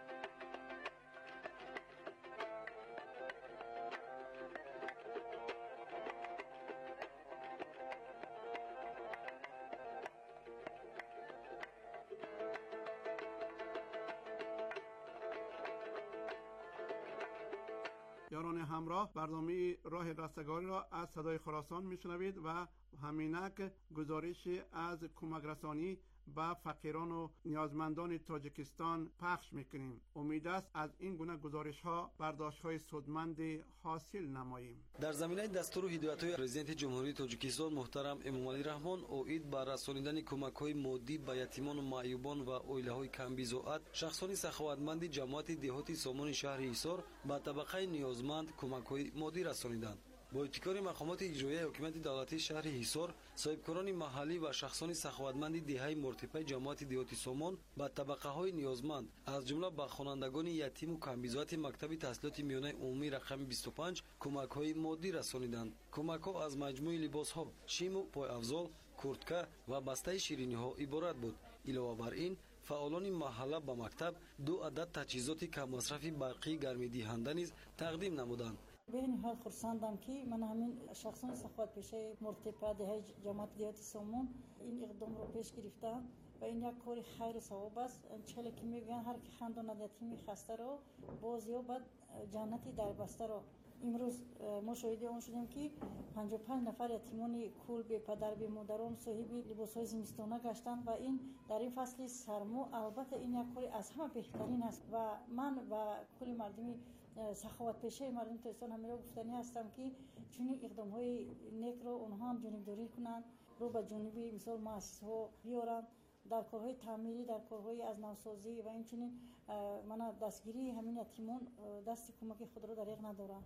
یاران همراه، برنامه راه رستگاری را از صدای خراسان میشنوید و همینک گزارشی از کمک رسانی به فقیران و نیازمندان تاجیکستان پخش میکنیم. امید است از این گونه گزارش ها برداشت های سودمند حاصل نماییم. در زمینه دستور و هدایت های پرزیدنت جمهوری تاجیکستان محترم امامعلی رحمان اوید با رسانیدن کمک های مادی به یتیمان و معیوبان و اویله های کم بضاعت، شخصان سخاوتمند جماعت دهاتی سامان شهر حصار به طبقه نیازمند کمک های مادی رسانیدند. با ابتکار مقامات اجرایی حکومت دولتی شهر حصار، صاحبکاران محلی و شخصان سخاوتمند دهه مرتفع جماعت دهاتی سامان به طبقه های نیازمند از جمله به خوانندگان یتیم و کم بضاعت مکتب تحصیلات میانه عمومی رقم بیست و پنج کمک های مادی رسانیدند. کمک ها از مجموعه لباس ها، شیم و پای افزال، کورتکه و بسته شیرینی ها عبارت بود. علاوه بر این، فعالان محله به مکتب دو عدد تجهیزات کم مصرف برقی گرمی دهنده نیز تقدیم نمودند. به این حال خرسندم که من همین شخصان سخاوت پیشه مرتفع ده جماعت دهاتی سامان این اقدام رو پیش گرفتم و این یک کار خیر و ثواب است. چله که میگن هر کی خنداند یتیم خسته رو باز یا بعد جنتی در بسته رو. امروز ما شاهد آن شدیم که پنجاه و پنج نفر یتیمان کول به پدر به مادران صاحب لباس‌های زمستانه گشتند و این در این فصل سرما البته این یک کار از همه بهترین است و من و کل مردمی سخاوت پیشه مردم تاجیکستان همه را گفتنی هستم که چنین اقدام های نیک را اونها هم جانبداری کنند، رو به جانب مثال مؤسسه ها بیارند، در کارهای تعمیری، در کارهای از نوسازی و همچنین من دستگیری همین یتیمان دست کمک خود را دریغ ندارم.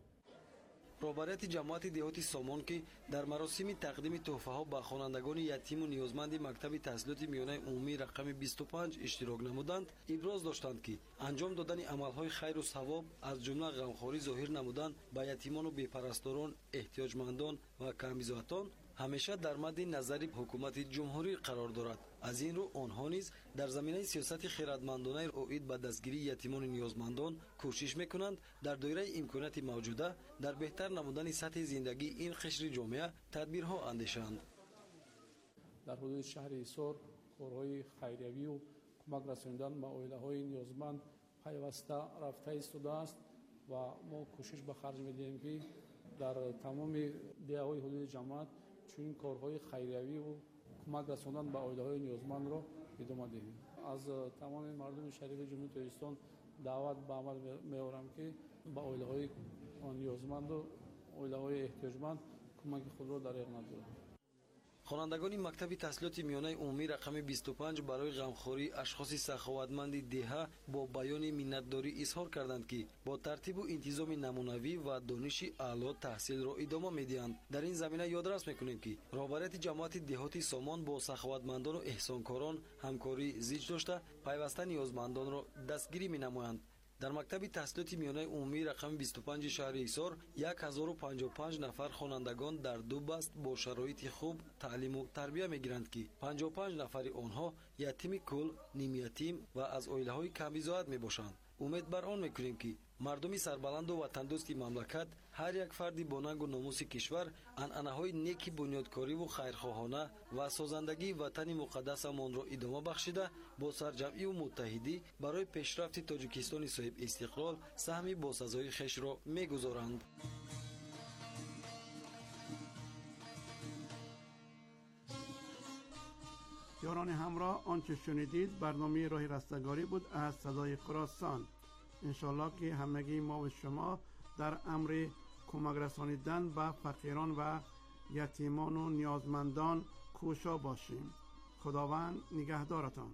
رهبریت جماعت دهاتی سامان که در مراسم تقدیم تحفه ها به خوانندگان یتیم و نیازمند مکتب تحصیلات میانه عمومی رقم بیست و پنج اشتراک نمودند، ابراز داشتند که انجام دادن عملهای خیر و ثواب از جمله غمخواری ظاهر نمودن به یتیمان و بی‌پرستاران، احتیاجمندان و کم‌بضاعتان همیشه در مد نظر حکومت جمهوری قرار دارد. از این رو آنها نیز در زمینه سیاست خیرتمندانه اوید به دستگیری یتیمان و نیازمندان کوشش میکنند در دایره امکانات موجوده در بهتر نمودن سطح زندگی این قشر جامعه تدبیرها اندیشند. در حدود شهر حصار کارهای خیریوی و کمک رساندن به عائله‌های نیازمند پیوسته رفته ایستاده است و ما کوشش به خرج می‌دهیم که در تمام دهه‌های حدود جماعت چنین کارهای خیریوی و کمک رساندن به عائله‌های نیازمند را ادامه دهیم. از تمام مردم شریف جمهوری تاجیکستان دعوت به عمل می‌آورم که به عائله‌های نیازمند و عائله‌های احتیاجمند کمک خود را دریغ ندارند. خوانندگان مکتب تحصیلات میانه عمومی رقم بیست و پنج برای غمخواری اشخاص سخاوتمند دهه با بیان منتداری اظهار کردند که با ترتیب و انتظام نمونوی و دانش اعلی تحصیل را ادامه می‌دهند. در این زمینه یادرس می‌کنیم که رهبریت جماعت دهاتی سامان با سخاوتمندان و احسانکاران همکاری زیج داشته پیوسته نیازمندان را دستگیری می‌نمایند. در مکتب تحصیلات میانه عمومی رقم بیست و پنج شهر ایسار هزار و پنجاه و پنج نفر خوانندگان در دو بست با شرایط خوب تعلیم و تربیت میگیرند که پنجاه و پنج نفر آنها یتیم کل، نیم یتیم و از عائله‌های کم‌بیزاعت میباشند. امید بر آن میکنیم که مردمی سربلند و وطندوستی مملکت هر یک فردی با ننگ و ناموس کشور عنعنه‌های نیکی بنیادکاری و خیرخواهانه و سازندگی وطن مقدسمان را ادامه بخشیده با سرجمعی و متحدی برای پیشرفت تاجیکستان صاحب استقلال سهمی باسزای خویش را میگذارند. یاران همراه، آنچه شنیدید برنامه راه رستگاری بود از صدای خراسان. انشالله که همگی ما و شما در امر کمک رسانیدن به فقیران و یتیمان و نیازمندان کوشا باشیم. خداوند نگهدارتان.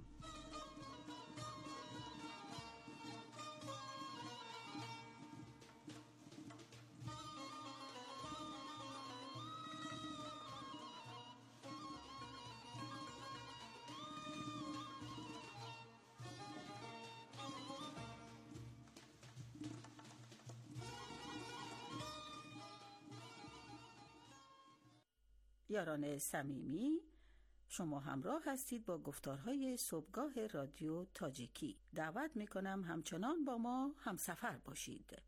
یاران صمیمی، شما همراه هستید با گفتارهای صبحگاه رادیو تاجیکی. دعوت میکنم همچنان با ما همسفر باشید.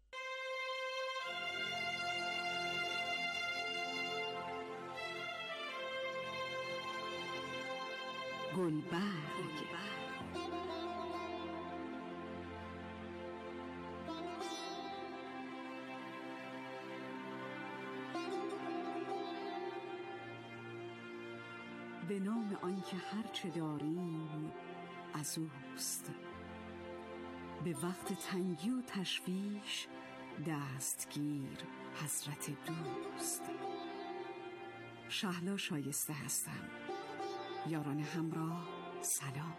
گلبرگ به نام آنکه هرچه داریم از اوست، به وقت تنگی و تشویش دستگیر حضرت دوست. شهلا شایسته هستم. یاران همراه سلام.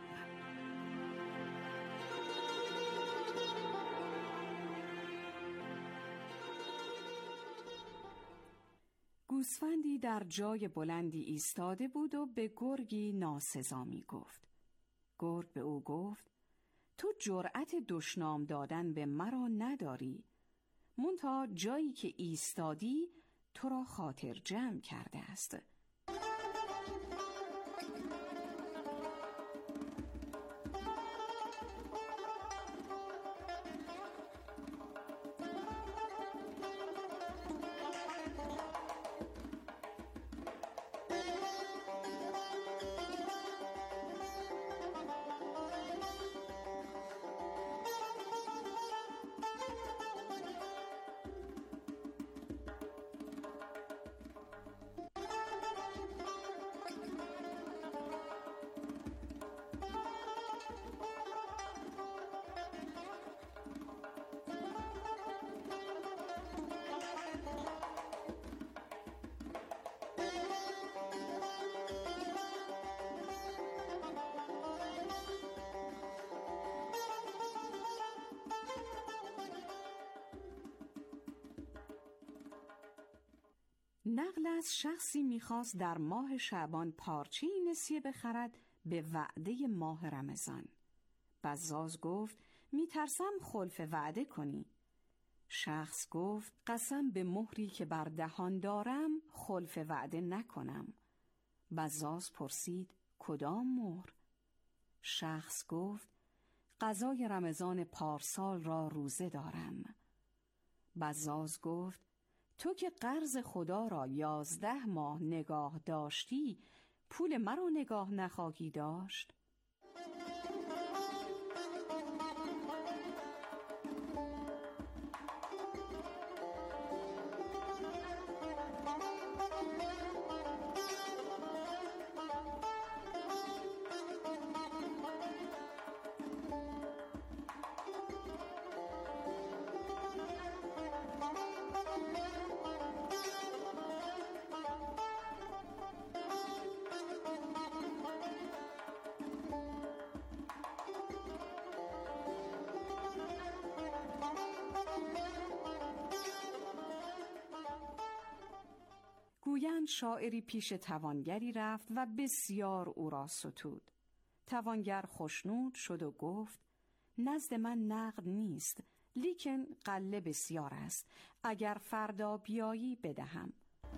گوسفندی در جای بلندی ایستاده بود و به گرگی ناسزا می گفت. گرگ به او گفت: تو جرأت دشنام دادن به مرا نداری، منتها جایی که ایستادی تو را خاطر جمع کرده است. نقل از شخصی میخواست در ماه شعبان پارچه نسیه بخرد به وعده ماه رمضان. بزاز گفت: میترسم خلف وعده کنی. شخص گفت: قسم به مهری که بر دهان دارم خلف وعده نکنم. بزاز پرسید: کدام مهر؟ شخص گفت: قضای رمضان پارسال را روزه دارم. بزاز گفت: تو که قرض خدا را یازده ماه نگاه داشتی، پول مرا نگاه نخواهی داشت؟ گویند شاعری پیش توانگری رفت و بسیار او را ستود. توانگر خوشنود شد و گفت: نزد من نقد نیست، لیکن غله بسیار است. اگر فردا بیایی بدهم.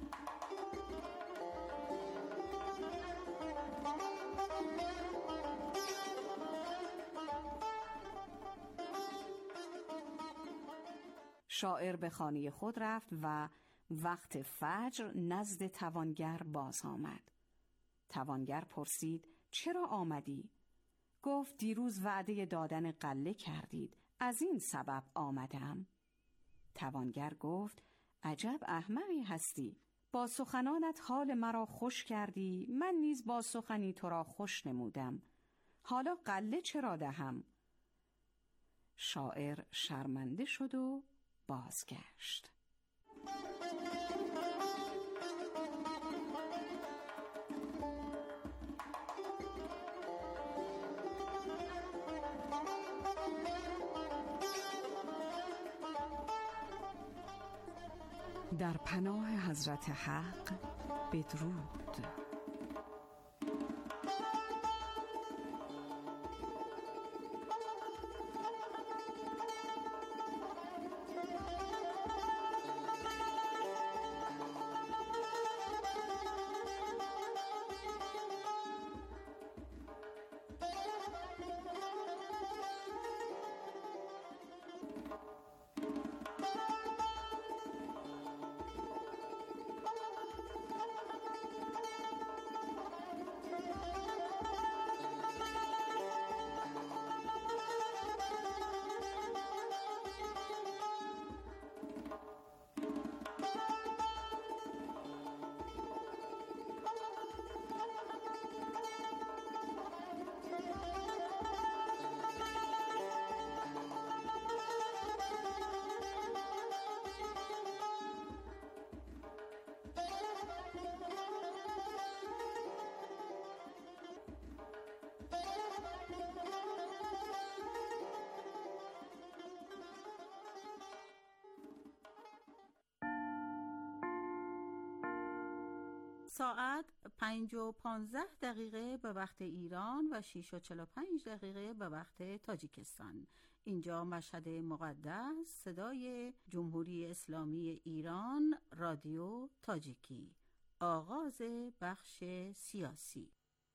شاعر به خانه خود رفت و وقت فجر نزد توانگر باز آمد. توانگر پرسید چرا آمدی؟ گفت دیروز وعده دادن غله کردید، از این سبب آمدم. توانگر گفت عجب احمقی هستی، با سخنانت حال مرا خوش کردی، من نیز با سخنی تو را خوش نمودم، حالا غله چرا دهم؟ شاعر شرمنده شد و بازگشت. در پناه حضرت حق بدرود. ساعت پنج و پانزده دقیقه به وقت ایران و شش و چهل و پنج دقیقه به وقت تاجیکستان. اینجا مشهد مقدس، صدای جمهوری اسلامی ایران، رادیو تاجیکی. آغاز بخش سیاسی.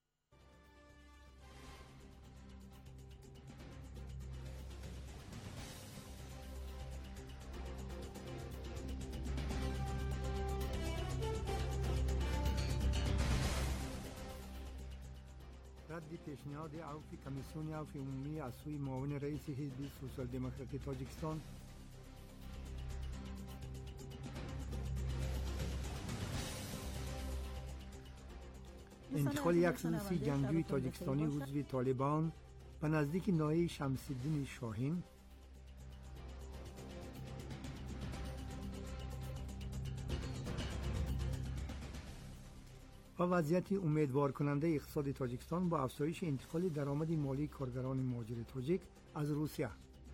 رد پیشنهاد عفو کمیسیون عفو عمومی از سوی معاون رئیس حزب سوسیال دموکراتی تاجیکستان انتقال یک سیاسی جنگجوی تاجیکستانی عضو طالبان به نزدیک ناحیه شمس‌الدین شاهین، و وضعیت امیدوار کننده اقتصاد تاجیکستان با افزایش انتقال درآمد مالی کارگران مهاجر تاجیک از روسیه.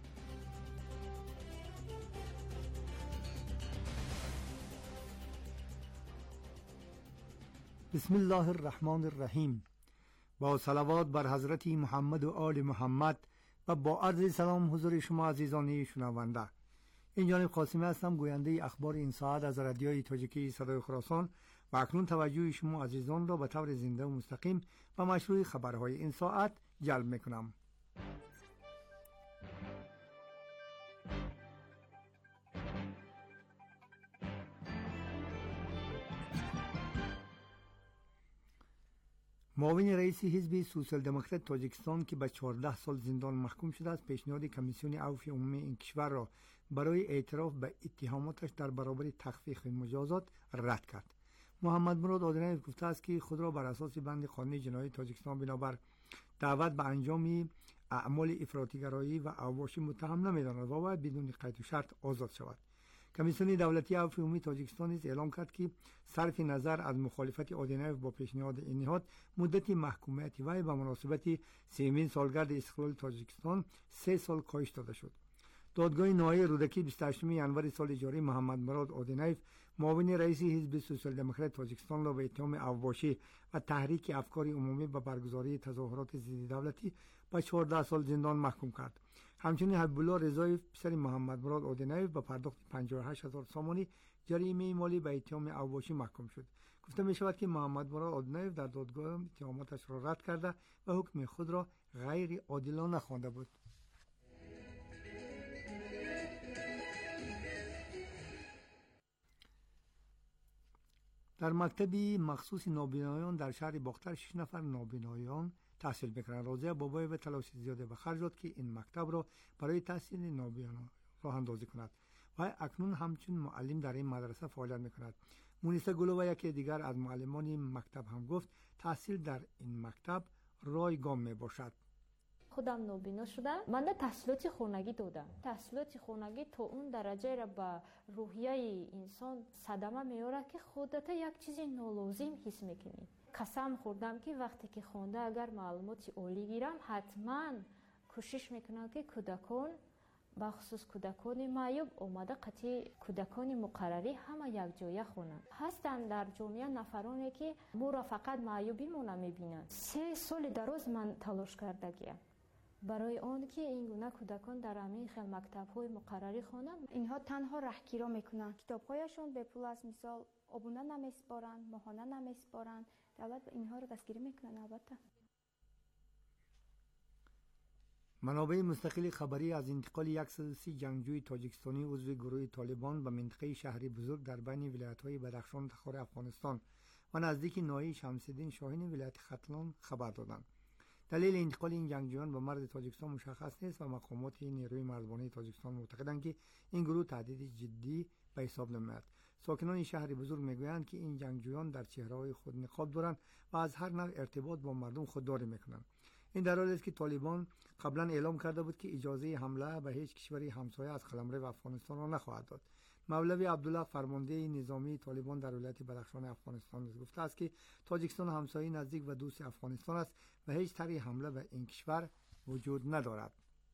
بسم الله الرحمن الرحیم. با صلوات بر حضرت محمد و آل محمد و با عرض سلام حضور شما عزیزان شنونده. این جانب قاسمی هستم، گوینده اخبار این ساعت از رادیوی تاجیکی صدای خراسان، و اکنون توجه شما عزیزان را به طور زنده و مستقیم و مشروع خبرهای این ساعت جلب میکنم. معاون رئیس حزب سوسیال دموکرات تاجیکستان که به چهارده سال زندان محکوم شده است، پیشنهاد کمیسیون عفو عمومی این کشور را برای اعتراف به اتهاماتش در برابر تخفیف مجازات رد کرد. محمد مراد آدینایف گفته است که خود را بر اساس بند قانون جنایی تاجیکستان بنابر دعوت به انجام اعمال افراطی‌گرایی و اواشی متهم نمی‌داند و باید بدون قید و شرط آزاد شود. کمیسیون دولتی عفو عمومی تاجیکستان نیز اعلام کرد که صرف نظر از مخالفت آدینایف با پیشنهاد این نهاد، مدت محکومیت وی به مناسبت سیمین سالگرد استقلال تاجیکستان سه سال کاهش داده شد. دادگاه نهایی رودکی بیست و هشتم ژانویه سال جاری محمد مراد آدینایف معاون رئیس حزب سوسیال دموکرات تاجیکستان را به اتهام اواشی و تحریک افکار عمومی به برگزاری تظاهرات ضد دولتی به چهارده سال زندان محکوم کرد. همچنین حبیب الله رضایی پسر محمد مراد اودنوی به پرداخت پنجاه و هشت هزار سامانی جریمه مالی به اتهام اوباشی محکوم شد. گفته می شود که محمد مراد اودنوی در دادگاه اتهاماتش را رد کرده و حکم خود را غیر عادلانه خوانده بود. در مکتبی مخصوص نابینایان در شهر باختر شش نفر نابینایان تحصیل میکنند. راضیه بابای و تلاش زیاده به خرج داد که این مکتب را برای تحصیل نابینایان راه اندازی کند و اکنون همچون معلم در این مدرسه فعالیت میکند. مونیسا گلو و یکی دیگر از معلمان مکتب هم گفت تحصیل در این مکتب رایگان می باشد. خودم نابینا شدم. من تحصیلات خانگی دادم. تحصیلات خانگی تا اون درجه را به روحیه انسان صدمه میاره که خودت یک چیزی نالازم حس میکنی. قسم خوردم که وقتی که خونده اگر معلومات عالی گیرم حتما کوشش میکنم که کودکان با خصوص کودکان معیوب اومده قطعی کودکان مقرری همه یک جایه خونند. هستند در جامعه نفرانی که ما را فقط معیوبی ما نمیبینند. سه سال دراز من تلاش کردگیم برای آن که این گونه کودکان در همین خیل مکتب‌های مقرری خوانند. اینها تنها رهگیری میکنند. کتاب‌هایشون به پول از مثال آبونه نمیسپارند، ماهانه نمیسپارند. دولت اینها رو دستگیری میکنن. البته منابع مستقل خبری از انتقال صد و سی جنگجوی تاجیکستانی عضو گروه طالبان به منطقه شهری بزرگ در بین ولایت‌های بدخشان تخار افغانستان و نزدیک ناحیه شمس‌الدین شاهین ولایت ختلان خبر دادند. دلیل انتقال این جنگجویان به مرز تاجیکستان مشخص نیست و مقامات نیروی مرزبانی تاجیکستان معتقدند که این گروه تهدید جدی به حساب نمی‌آید. ساکنان شهر بزرگ میگویند که این جنگجویان در چهره‌های خود نقاب دارند و از هر نوع ارتباط با مردم خودداری میکنند. این در حالی است که طالبان قبلا اعلام کرده بود که اجازه حمله به هیچ کشوری همسایه از قلمرو افغانستان را نخواهد داد. مولوی عبدالله فرمانده نظامی طالبان در ولایت بدخشان افغانستان گفته است که تاجیکستان همسایه نزدیک و دوست افغانستان است و هیچ طرح حمله به این کشور وجود ندارد.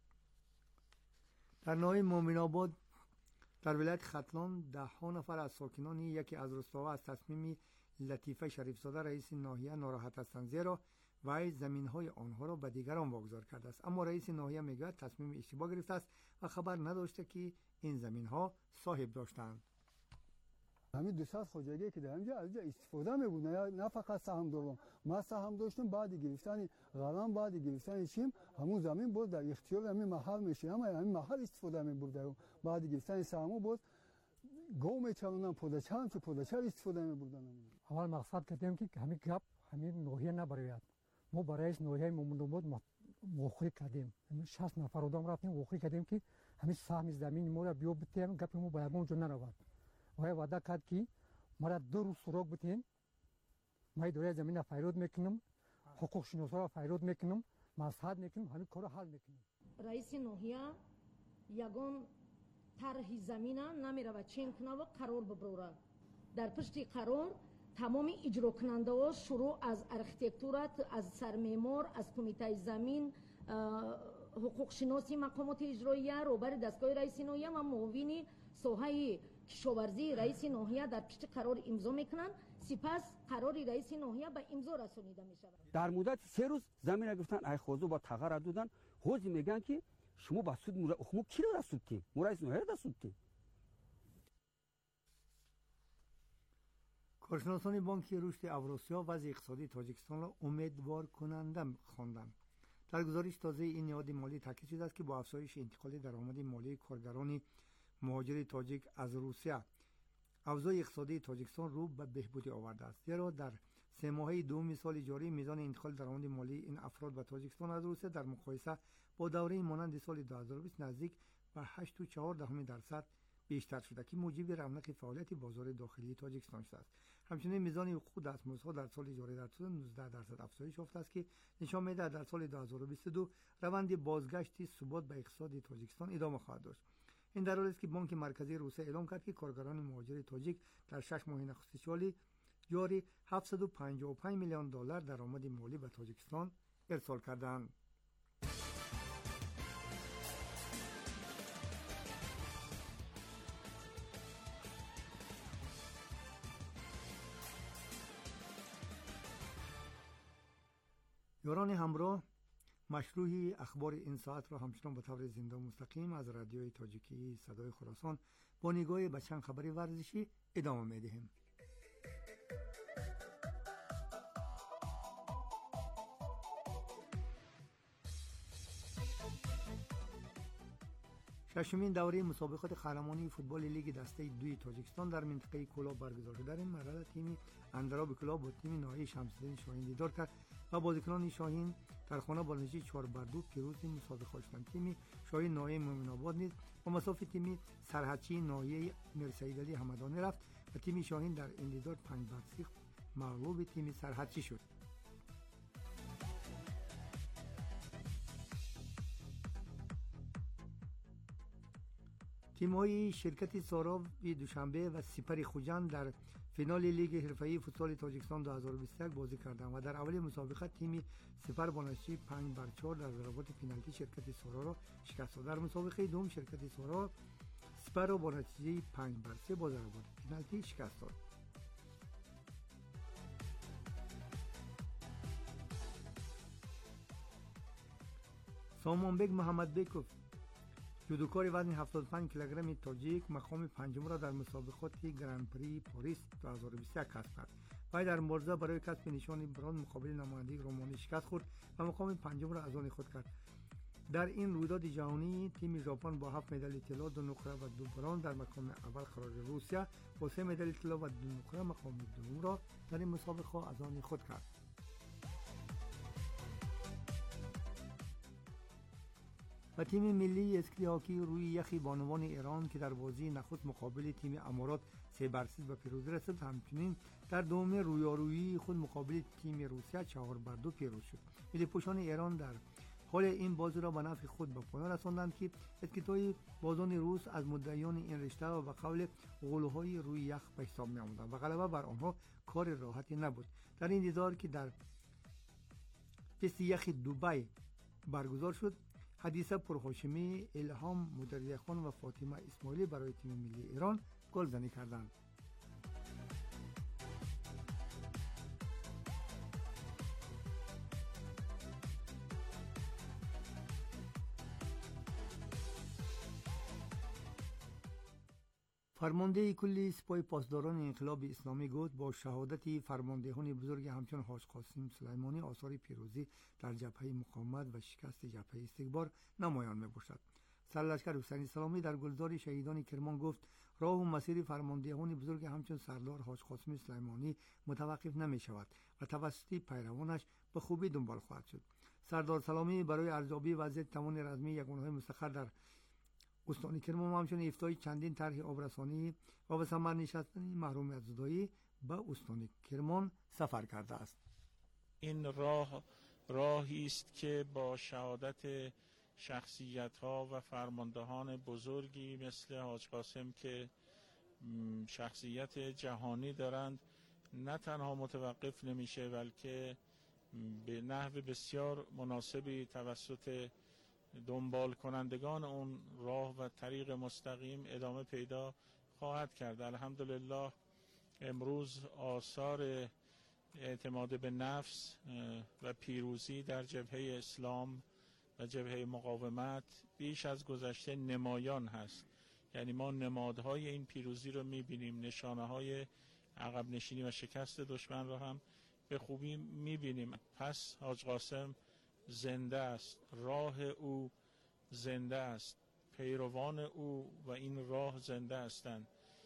در ناحیه مومن آباد در ولایت ختلان ده ها نفر از ساکنان یکی از روستاها از تصمیم لطیفه شریفزاده رئیس ناحیه ناراحت هستند، زیرا وی زمین‌های آنها را به دیگران واگذار کرده است. اما رئیس ناحیه میگوید تصمیم اشتباه گرفته است و خبر نداشته که این زمین‌ها صاحب داشتند. همین دو ساعت خواجگی که در اینجا از اینجا استفاده می‌بود، نه نه فقط سهم دارم. ما سهم داشتم، بعد گرفتن غرام بعد گرفتن چیم همون زمین بود در اختیار همین محل میشه، اما همین محل استفاده می‌بردم. بعد گرفتن سهمو بود گو میچونم پودچام که پودچا استفاده می‌بردم. اول مقصد کردیم که همین گپ همین ناحیه نبرید. ما برایش ناحیه مومن آباد موخری کردیم. همین شصت نفر آدم رفتیم موخری کردیم که همین سهم زمین ما را بیو بتیم گپ ما باید اونجا نرود. وای وعده کرد که مرا دو روز سراغ بتین، ما اداره زمین را فیرود میکنم، حقوق شناسا را فیرود میکنم، مصلحت میکنم، همین کارو حل میکنم. رئیس ناحیه یگان طرح زمین نمیرود چین کنه و قرار ببره. در پشت قرار تمام اجرا کننده ها شروع از ارکیتکتورات، از سرمعمار، از کمیته زمین، حقوق شناسی مقامات اجراییه، روبر دستگاه رئیس ناحیه و معاون ساحه کشاورزی رئیس ناحیه در پشت قرار امضا میکنن. سپس قرار رئیس ناحیه به امضا رسانیده میشه. در مدت سه روز زمین را گفتن ای خوزو با تغییر دادن. حوض میگن که شما با سود مورا حکم کی را رسوندید؟ رئیس ناحیه را رسوندید. کارشناسان بانک رشد اوراسیا وضع اقتصادی تاجیکستان را امیدوار کننده خواندند. در گزارش تازه این نهاد مالی تاکید شده است که با افزایش انتقال درآمد مالی کارگران مهاجر تاجیک از روسیه، اوضاع اقتصادی تاجیکستان رو به بهبودی آورده است. زیرا در سه ماهه دوم سال جاری میزان انتقال درآمد مالی این افراد به تاجیکستان از روسیه در مقایسه با دوره مانند سال دو هزار و بیست نزدیک به هشت و چهار دهم درصد بیشتر شده که موجب رونق فعالیت بازار داخلی تاجیکستان شده است. همچنین میزان حقوق دستمزدها در سال جاری در طول نوزده درصد افزایش یافته است که نشان می‌دهد در سال دو هزار و بیست و دو روند بازگشت ثبات به اقتصاد تاجیکستان ادامه خواهد داشت. این در حالی است که بانک مرکزی روسیه اعلام کرد که کارگران مهاجر تاجیک در شش ماه نخست سال جاری هفتصد و پنجاه و پنج میلیون دلار درآمد مالی به تاجیکستان ارسال کردند. یاران همراه مشروع اخبار این ساعت را همچنان به طور زنده و مستقیم از رادیوی تاجیکی صدای خراسان با نگاه به چند خبر ورزشی ادامه می‌دهیم. ششمین دوره مسابقات قهرمانی فوتبال لیگ دسته دوی تاجیکستان در منطقه کولا برگزار شد. در این مرحله تیم اندراب کولا با تیم نهایی شمس‌الدین شاهین دیدار کرد و بازیکنان شاهین در خانه با نتیجه چهار بر دو پیروز مسابقه شدند. تیم شاهین ناحیه مومن آباد نیز با مساوی تیم سرحدچی ناحیه میرسید علی همدانی رفت و تیم شاهین در این دیدار پنج بر صفر مغلوب تیم سرحدچی شد. تیم‌های شرکت ساراو دوشنبه و سپر خوجند در فینال لیگ حرفه‌ای فوتبال تاجیکستان دو هزار و بیست و یک بازی کردند و در اول مسابقه تیم سپر با نتیجه پنج بر چهار در ضربات پنالتی شرکت سارا را شکست داد. در مسابقه دوم شرکت سارا سپر را با نتیجه پنج بر سه با ضربات پنالتی شکست داد. سامانبک محمد بیکوف جودوکار وزن هفتاد و پنج کیلوگرم تاجیک مقام پنجم را در مسابقات گران پری پاریس دو هزار و بیست و یک کسب کرد. وی در مبارزه برای کسب نشان برنز مقابل نماینده رومانی شکست خورد و مقام پنجم را از آن خود کرد. در این رویداد جهانی تیم ژاپن با هفت مدال طلا، دو نقره و دو برنز در مقام اول قرار گرفت. روسیه با سه مدال طلا و دو نقره مقام دوم را در این مسابقه از آن خود کرد. و تیم ملی اسکی هاکی روی یخی بانوان ایران که در بازی نخست مقابل تیم امارات سه بر صفر به پیروزی رسید، همچنین در دوم رویارویی خود مقابل تیم روسیه چهار بر دو پیروز شد. ملی پوشان ایران در حال این بازی را به نفع خود به پایان رساندند که اسکیتای بازان روس از مدعیان این رشته و به قول غول‌های روی یخ به حساب می‌آمدند و غلبه بر آنها کار راحتی نبود. در این دیدار که در پست یخ دبی برگزار شد، حدیثه پرهاشمی، الهام مدرریخان و فاطمه اسماعیلی برای تیم ملی ایران گلزنی کردند. فرمانده کل سپاه پاسداران انقلاب اسلامی گفت با شهادت فرماندهان بزرگ همچون حاج قاسم سلیمانی آثار پیروزی در جبهه مقاومت و شکست جبهه استکبار نمایان می‌باشد. سرلشکر حسین سلامی در گلزار شهیدان کرمان گفت راه و مسیر فرماندهان بزرگ همچون سردار حاج قاسم سلیمانی متوقف نمی‌شود و توسط پیروانش به خوبی دنبال خواهد شد. سردار سلامی برای ارزیابی وضعیت توان رزمی یگانه‌های مستقر در استان کرمان همچون افتای چندین طرح آبرسانی و به ثمر نشستن محرومیت زدایی به استان کرمان سفر کرده است. این راه راهی است که با شهادت شخصیت‌ها و فرماندهان بزرگی مثل حاج قاسم که شخصیت جهانی دارند نه تنها متوقف نمیشه، بلکه به نحو بسیار مناسبی توسط دنبال کنندگان اون راه و طریق مستقیم ادامه پیدا خواهد کرد. الحمدلله امروز آثار اعتماد به نفس و پیروزی در جبهه اسلام و جبهه مقاومت بیش از گذشته نمایان هست. یعنی ما نمادهای این پیروزی رو میبینیم، نشانه های عقب نشینی و شکست دشمن رو هم به خوبی میبینیم. پس حاج قاسم زنده است، راه او زنده است، پیروان او و این راه زنده هستند.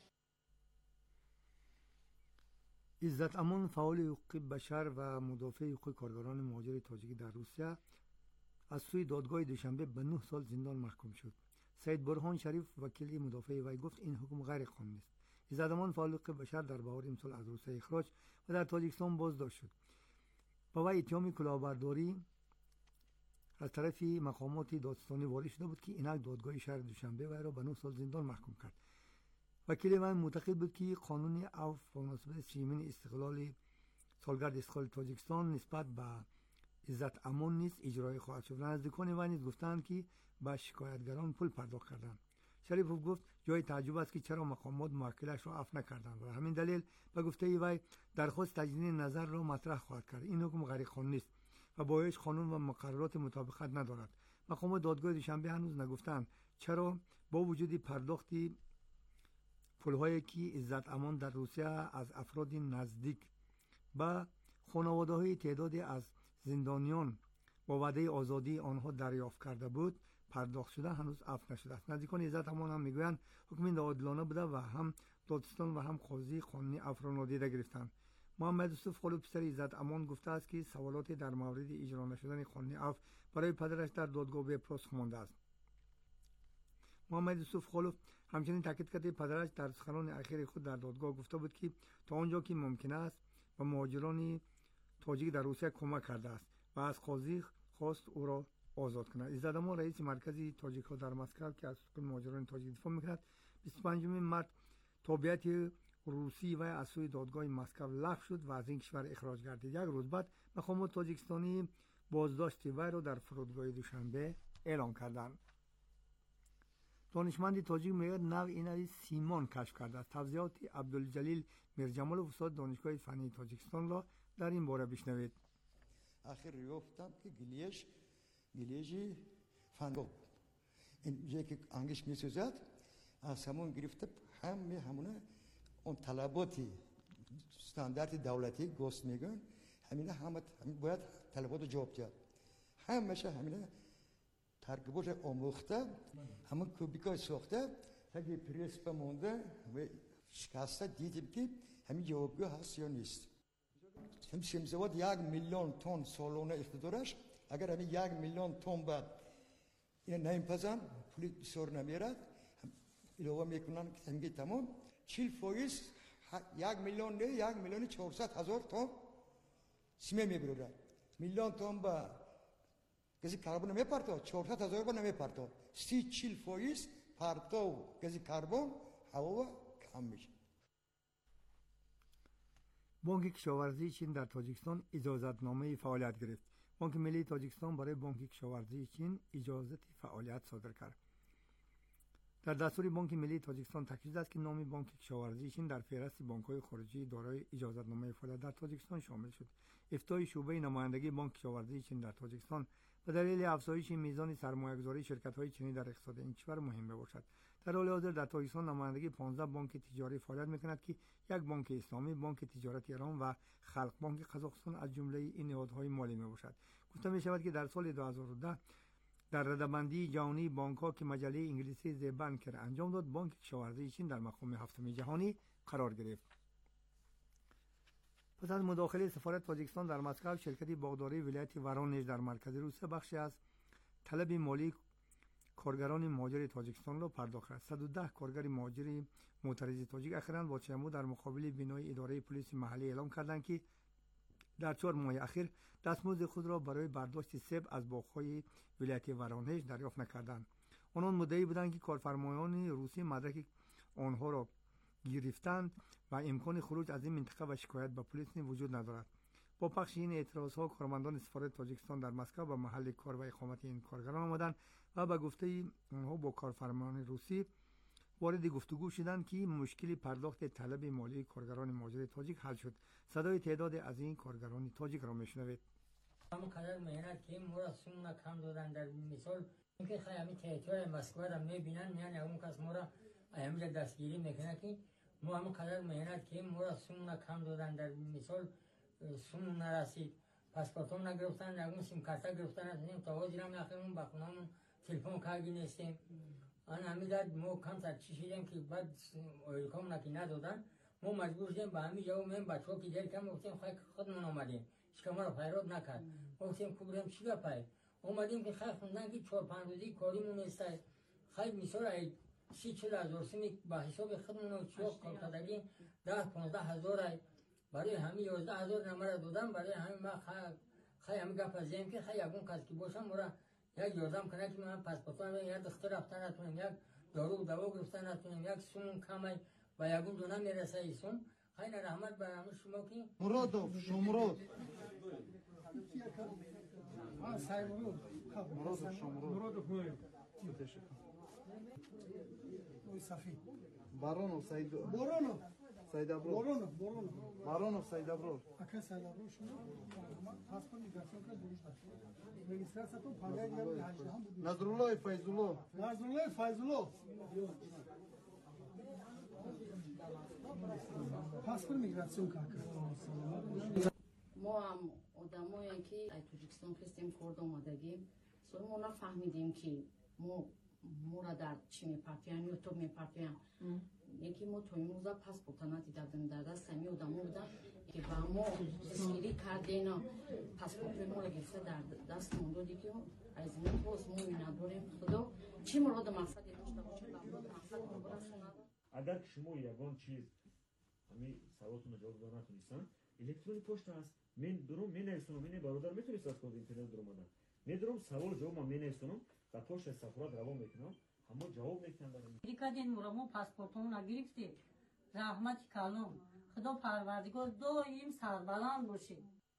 عزت امان فعال حقوق بشر و مدافع حقوق کارگران مهاجر تاجیکی در روسیه از سوی دادگاه دوشنبه به نه سال زندان محکوم شد. سید برهان شریف وکیل مدافع وی گفت این حکم غیر قانونی است. عزت امان فعال حقوق بشر در بهار امسال از روسیه اخراج و در تاجیکستان بازداشت شد. با وی اتهام کلاهبرداری از طرف مقامات دادستانی وارد شده بود که اینک دادگاه شهر دوشنبه وی را به نه سال زندان محکوم کرد. وکیل من معتقد بود که قانون عفو به مناسبت سیمین استقلال سالگرد استقلال تاجیکستان نسبت به عزت امان نیز اجرای خواهد شد. نزدیکان وی نیز گفتند که به شکایتگران پول پرداخت کردند. شریفوف گفت جای تعجب است که چرا مقامات موکلش را عفو نکردند و همین دلیل به گفته وی درخواست تجدید نظر را مطرح خواهد کرد. این حکم غیر قانونی است و با هیچ قانون و مقررات مطابقت ندارد. مقامات دادگاه دوشنبه هنوز نگفتند چرا با وجود پرداختی پول‌هایی که عزت امان در روسیه از افراد نزدیک به خانواده‌های تعدادی از زندانیان با وعده آزادی آنها دریافت کرده بود پرداخت شده هنوز عفو نشده است. نزدیکان عزت امان هم میگویند حکم عادلانه بوده و هم دادستان و هم قاضی قانونی عفو را نادیده گرفتند. محمد یوسف خلو پسر عزت امان گفته است که سوالاتی در مورد اجرا نشدن قانون عفو برای پدرش در دادگاه به پرس خوانده است. محمد یوسف خلو همچنین تاکید کرده پدرش در سخنان اخیر خود در دادگاه گفته بود که تا آنجا که ممکن است و مهاجران تاجیک در روسیه کمک کرده است و از قاضی خواست او را آزاد کند. عزت امان رئیس مرکزی تاجیک ها در مسکو که از حقوق مهاجران تاجیک دفاع میکند بیست و پنجم مارس تابعیت روسی و از سوی دادگاه مسکو لغو شد و از این کشور اخراج گردید. یک روز بعد مقامات تاجیکستانی بازداشت وی را در فرودگاه دوشنبه اعلام کردند. دانشمند تاجیک میگوید نوعی نوعی سیمان کشف کرده است. توضیحات عبدالجلیل میرجمال استاد دانشگاه فنی تاجیکستان را در این باره بشنوید. آخر یافتم که گلیش گلیجی فنگو این جایی که انگش میسوزد از همون گرفته همه همونه اون طلباتی استاندارد دولتی گوست میگن همینه همه باید طلبات جواب داد. همشه همینه ترکیبش آموخته همون کوبیکای ساخته اگه پریس بمونده و شکسته دیدیم که همین جوابگو هست یا نیست. هم شمزواد یک میلیون تن سالانه اقتدارش اگر همین یک میلیون تن بعد این نمیپزن پولی بسیار نمیرد علاوه میکنن که همگی تمام چهل فایز یک میلیون نه یک میلیون چهارصد هزار تن سیمه میبرد میلیون تن با گازی کربن نمیپرتاد چهارصد هزار با نمیپرتاد سی چهل فایز پرتو گازی کربن هوا کم میشه. بانک کشاورزی چین در تاجیکستان اجازتنامه فعالیت گرفت. بانک ملی تاجیکستان برای بانک کشاورزی چین اجازه فعالیت صادر کرد. در دستور بانک ملی تاجیکستان تاکید است که نام بانک کشاورزی چین در فهرست بانک‌های خارجی دارای اجازتنامه فعالیت در تاجیکستان شامل شد. افتای شعبه نمایندگی بانک کشاورزی چین در تاجیکستان به دلیل افزایش میزان سرمایه‌گذاری شرکت‌های چینی در اقتصاد این کشور مهم باشد. در حال حاضر در تاجیکستان نمایندگی پانزده بانک تجاری فعالیت می‌کند که یک بانک اسلامی، بانک تجارت ایران و خلق بانک قزاقستان از جمله این نهادهای مالی میباشد. گفته می‌شود که در سال دو هزار و ده در رده‌بندی جهانی بانک‌ها که مجله انگلیسی The Banker انجام داد، بانک کشاورزی چین در مقام هفتم جهانی قرار گرفت. پس از مداخله سفارت تاجیکستان در مسکو، شرکت باغداری ولایت ورانج در مرکز روسیه بخشی از طلب مالی کارگران مهاجر تاجیکستان را پرداخت کرد. صد و ده کارگر مهاجر معترض تاجیک اخیراً با چمو در مقابل بینای اداره پلیس محلی اعلام کردند که در چهار ماه اخیر دستمزد خود را برای برداشت سیب از باغ‌های ولایت ورانج دریافت نکردند. آنان مدعی بودند که کارفرمایان روسی مدرک آنها را گرفتند و امکان خروج از این منطقه و شکایت به پلیس وجود ندارد. با پخش این اعتراضها کارمندان سفارت تاجیکستان در مسکو به محل کار و اقامت این کارگران آمدند و به گفته آنها با کارفرمایان روسی وارد گفتگو شدند که مشکل پرداخت طلب مالی کارگران مهاجر تاجیک حل شد. صدای تعداد از این کارگران تاجیک را میشنوید. همون قدر مهنت که ما را سمون کم دادن در مثال اینکه خیلی همین تریتوری مسکو را میبینن میان اون کس ما را همین دستگیری میکنه که ما همون قدر مهنت که ما را سمون کم دادن در مثال سمون نرسید پاسپورتم نگرفتن اون سیم کارت گرفتن از تا وزیرم اخیرمون با خونمون تلفن کاری نیستیم. آن همیداد ما کم تا چی شدیم که بعد اویلکام نکی ندادن ما مجبور شدیم با همین جاو من بچه‌ها که دل کم گفتیم خیلی خودمون اومدیم شما را پیرود نکرد گفتیم کوبرم چی گپای اومدیم که خیلی خوندن که چهار پنج روزی کاریمون است خیلی مثلا سی چهل هزار سمی با حساب خودمون و چوب کار کردیم ده پانزده هزار برای همین یازده هزار نمره دادم برای همین ما خیلی خیلی همین گپ زدیم که خیلی اون کس که باشم مرا یک یاردم کنه که من پاسپورتم یک دختر رفتن نتونم یک دارو و دوا گرفتن نتونم یک سوم کمی و یکون دو نمیرسه ایسون خیلی رحمت بر همه شما که مرادوف شمرود مرادوف شمرود مرادوف مرادوف بارونو سعید بارونو Saidabro. Moronov, Moronov. Moronov, Saidabro. Aka Saidabro shuna. Pasport migratsiyon ka durust ast. Registratsiyon pagay ya hajram bud. Nazrullah Fayzullah. Nazrullah Fayzullah. Pasport migratsiyon ka. ما هم آدمایی که از تاجیکستان هستیم خورد آمدگیم سوال ما نفهمیدیم که ما ما را در چی میپرتیم یا تو میپرتیم یکی ما توی موزه پاسپورت ندیدیم در دست همی آدم بودن که با ما دستگیری کردین پاسپورت ما را گرفته در دست ما دادی که از این باز ما می نداریم خدا چی مراد مقصدی داشته باشه مراد مقصد ما برسونه اگر شما یگان چیز همین سوالتون رو جواب دادن نتونستن الکترونی پشت است من درم من نرسونم من برادر میتونست از کد اینترنت درم آدم میدرم سوال جواب من نرسونم و پشت سفارت روان میکنم همه جواب میکنن برام دیگه مرامو پاسپورتمون نگرفتیم زحمت کلام خدا پروردگار دائم سربلند باشه.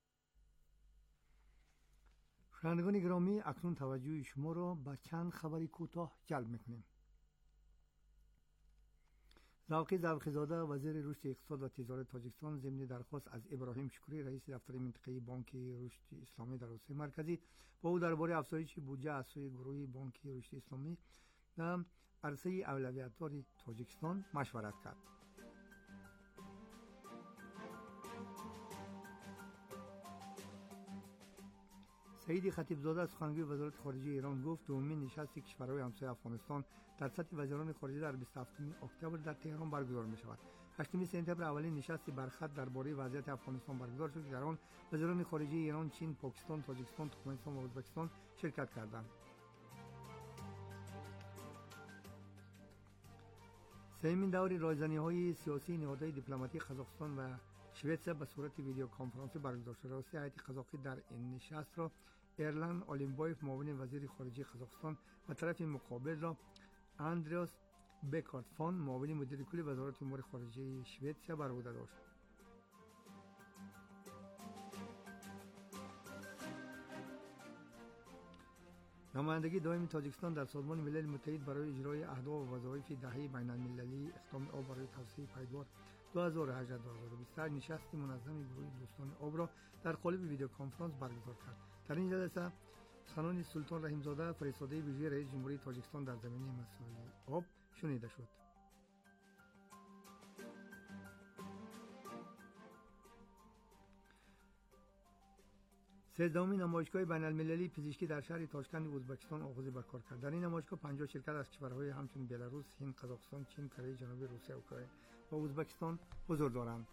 شنوندگان گرامی اکنون توجه شما را به چند خبری کوتاه جلب میکنیم. ذوقی ذوقی‌زاده وزیر رشد اقتصاد و تجارت تاجیکستان ضمن درخواست از ابراهیم شکوری رئیس دفتر منطقه‌ای بانک رشد اسلامی در آسیای مرکزی با او درباره افزایش بودجه از سوی گروه بانک رشد اسلامی در عرصه اولویت‌دار تاجیکستان مشورت کرد. سعید خطیبزاده سخنگوی وزارت خارجه ایران گفت دومین نشست کشورهای همسایه افغانستان در سطح وزیران خارجه در بیست و هفتم اکتبر در تهران برگزار می شود. هشتم سپتامبر اولین نشست برخط درباره وضعیت افغانستان برگزار شد که در آن وزیران خارجه ایران، چین، پاکستان، تاجیکستان، ترکمنستان و ازبکستان شرکت کردند. سومین دور رایزنی‌های سیاسی نهادهای دیپلماتیک قزاقستان و شوئد به صورت ویدیو کنفرانسی برگزار شد. رئیس هیئت قزاقی در این نشست را ایرلند آلیمبایف معاون وزیر خارجه قزاقستان و طرف مقابل را اندریاس بکارتفان معاون مدیر کل وزارت امور خارجه شوئد بر عهده داشت. نمایندگی دائم تاجیکستان در سازمان ملل متحد برای اجرای اهداف و وظایف دهه بین المللی اقدام آب برای توسعه پایدار دو هزار و هجده تا دو هزار و بیست نشست منظم گروه دوستان آب را در قالب ویدیو کنفرانس برگزار کرد. در این جلسه سخنان سلطان رحیمزاده فرستاده ویژه رئیس جمهوری تاجیکستان در زمینه مسائل آب شنیده شد. سیزدهمین نمایشگاه بین المللی پزشکی در شهر تاشکند ازبکستان آغاز به کار کرد. در این نمایشگاه پنجاه شرکت از کشورهای همچون بلاروس، هند، قزاقستان، چین، کره جنوبی، روسیه، اوکراین و ازبکستان حضور دارند.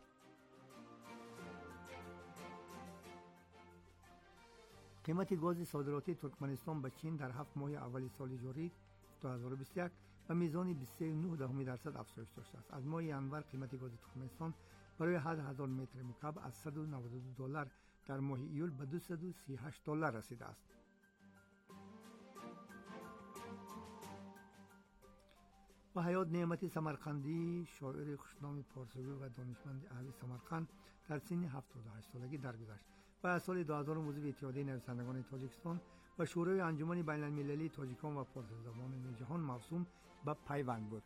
قیمت گاز صادراتی ترکمنستان به چین در هفت ماه اول سال جاری دو هزار و بیست و یک و میزان بیست و سه و نه دهم درصد افزایش داشته است. از ماه انور قیمت گاز ترکمنستان برای هر هزار متر مکعب از صد و نود و دو دلار در ماه ایول به دویست و سی و هشت دلار رسیده است. و حیات نعمتی سمرقندی شاعر خوشنام پارسگو و دانشمند اهل سمرقند در سن هفتاد و هشت سالگی درگذشت و از سال دو هزار عضو اتحادیه نویسندگان تاجیکستان و شورای انجمن بین المللی تاجیکان و پارسی زبانان جهان موسوم به پیوند بود.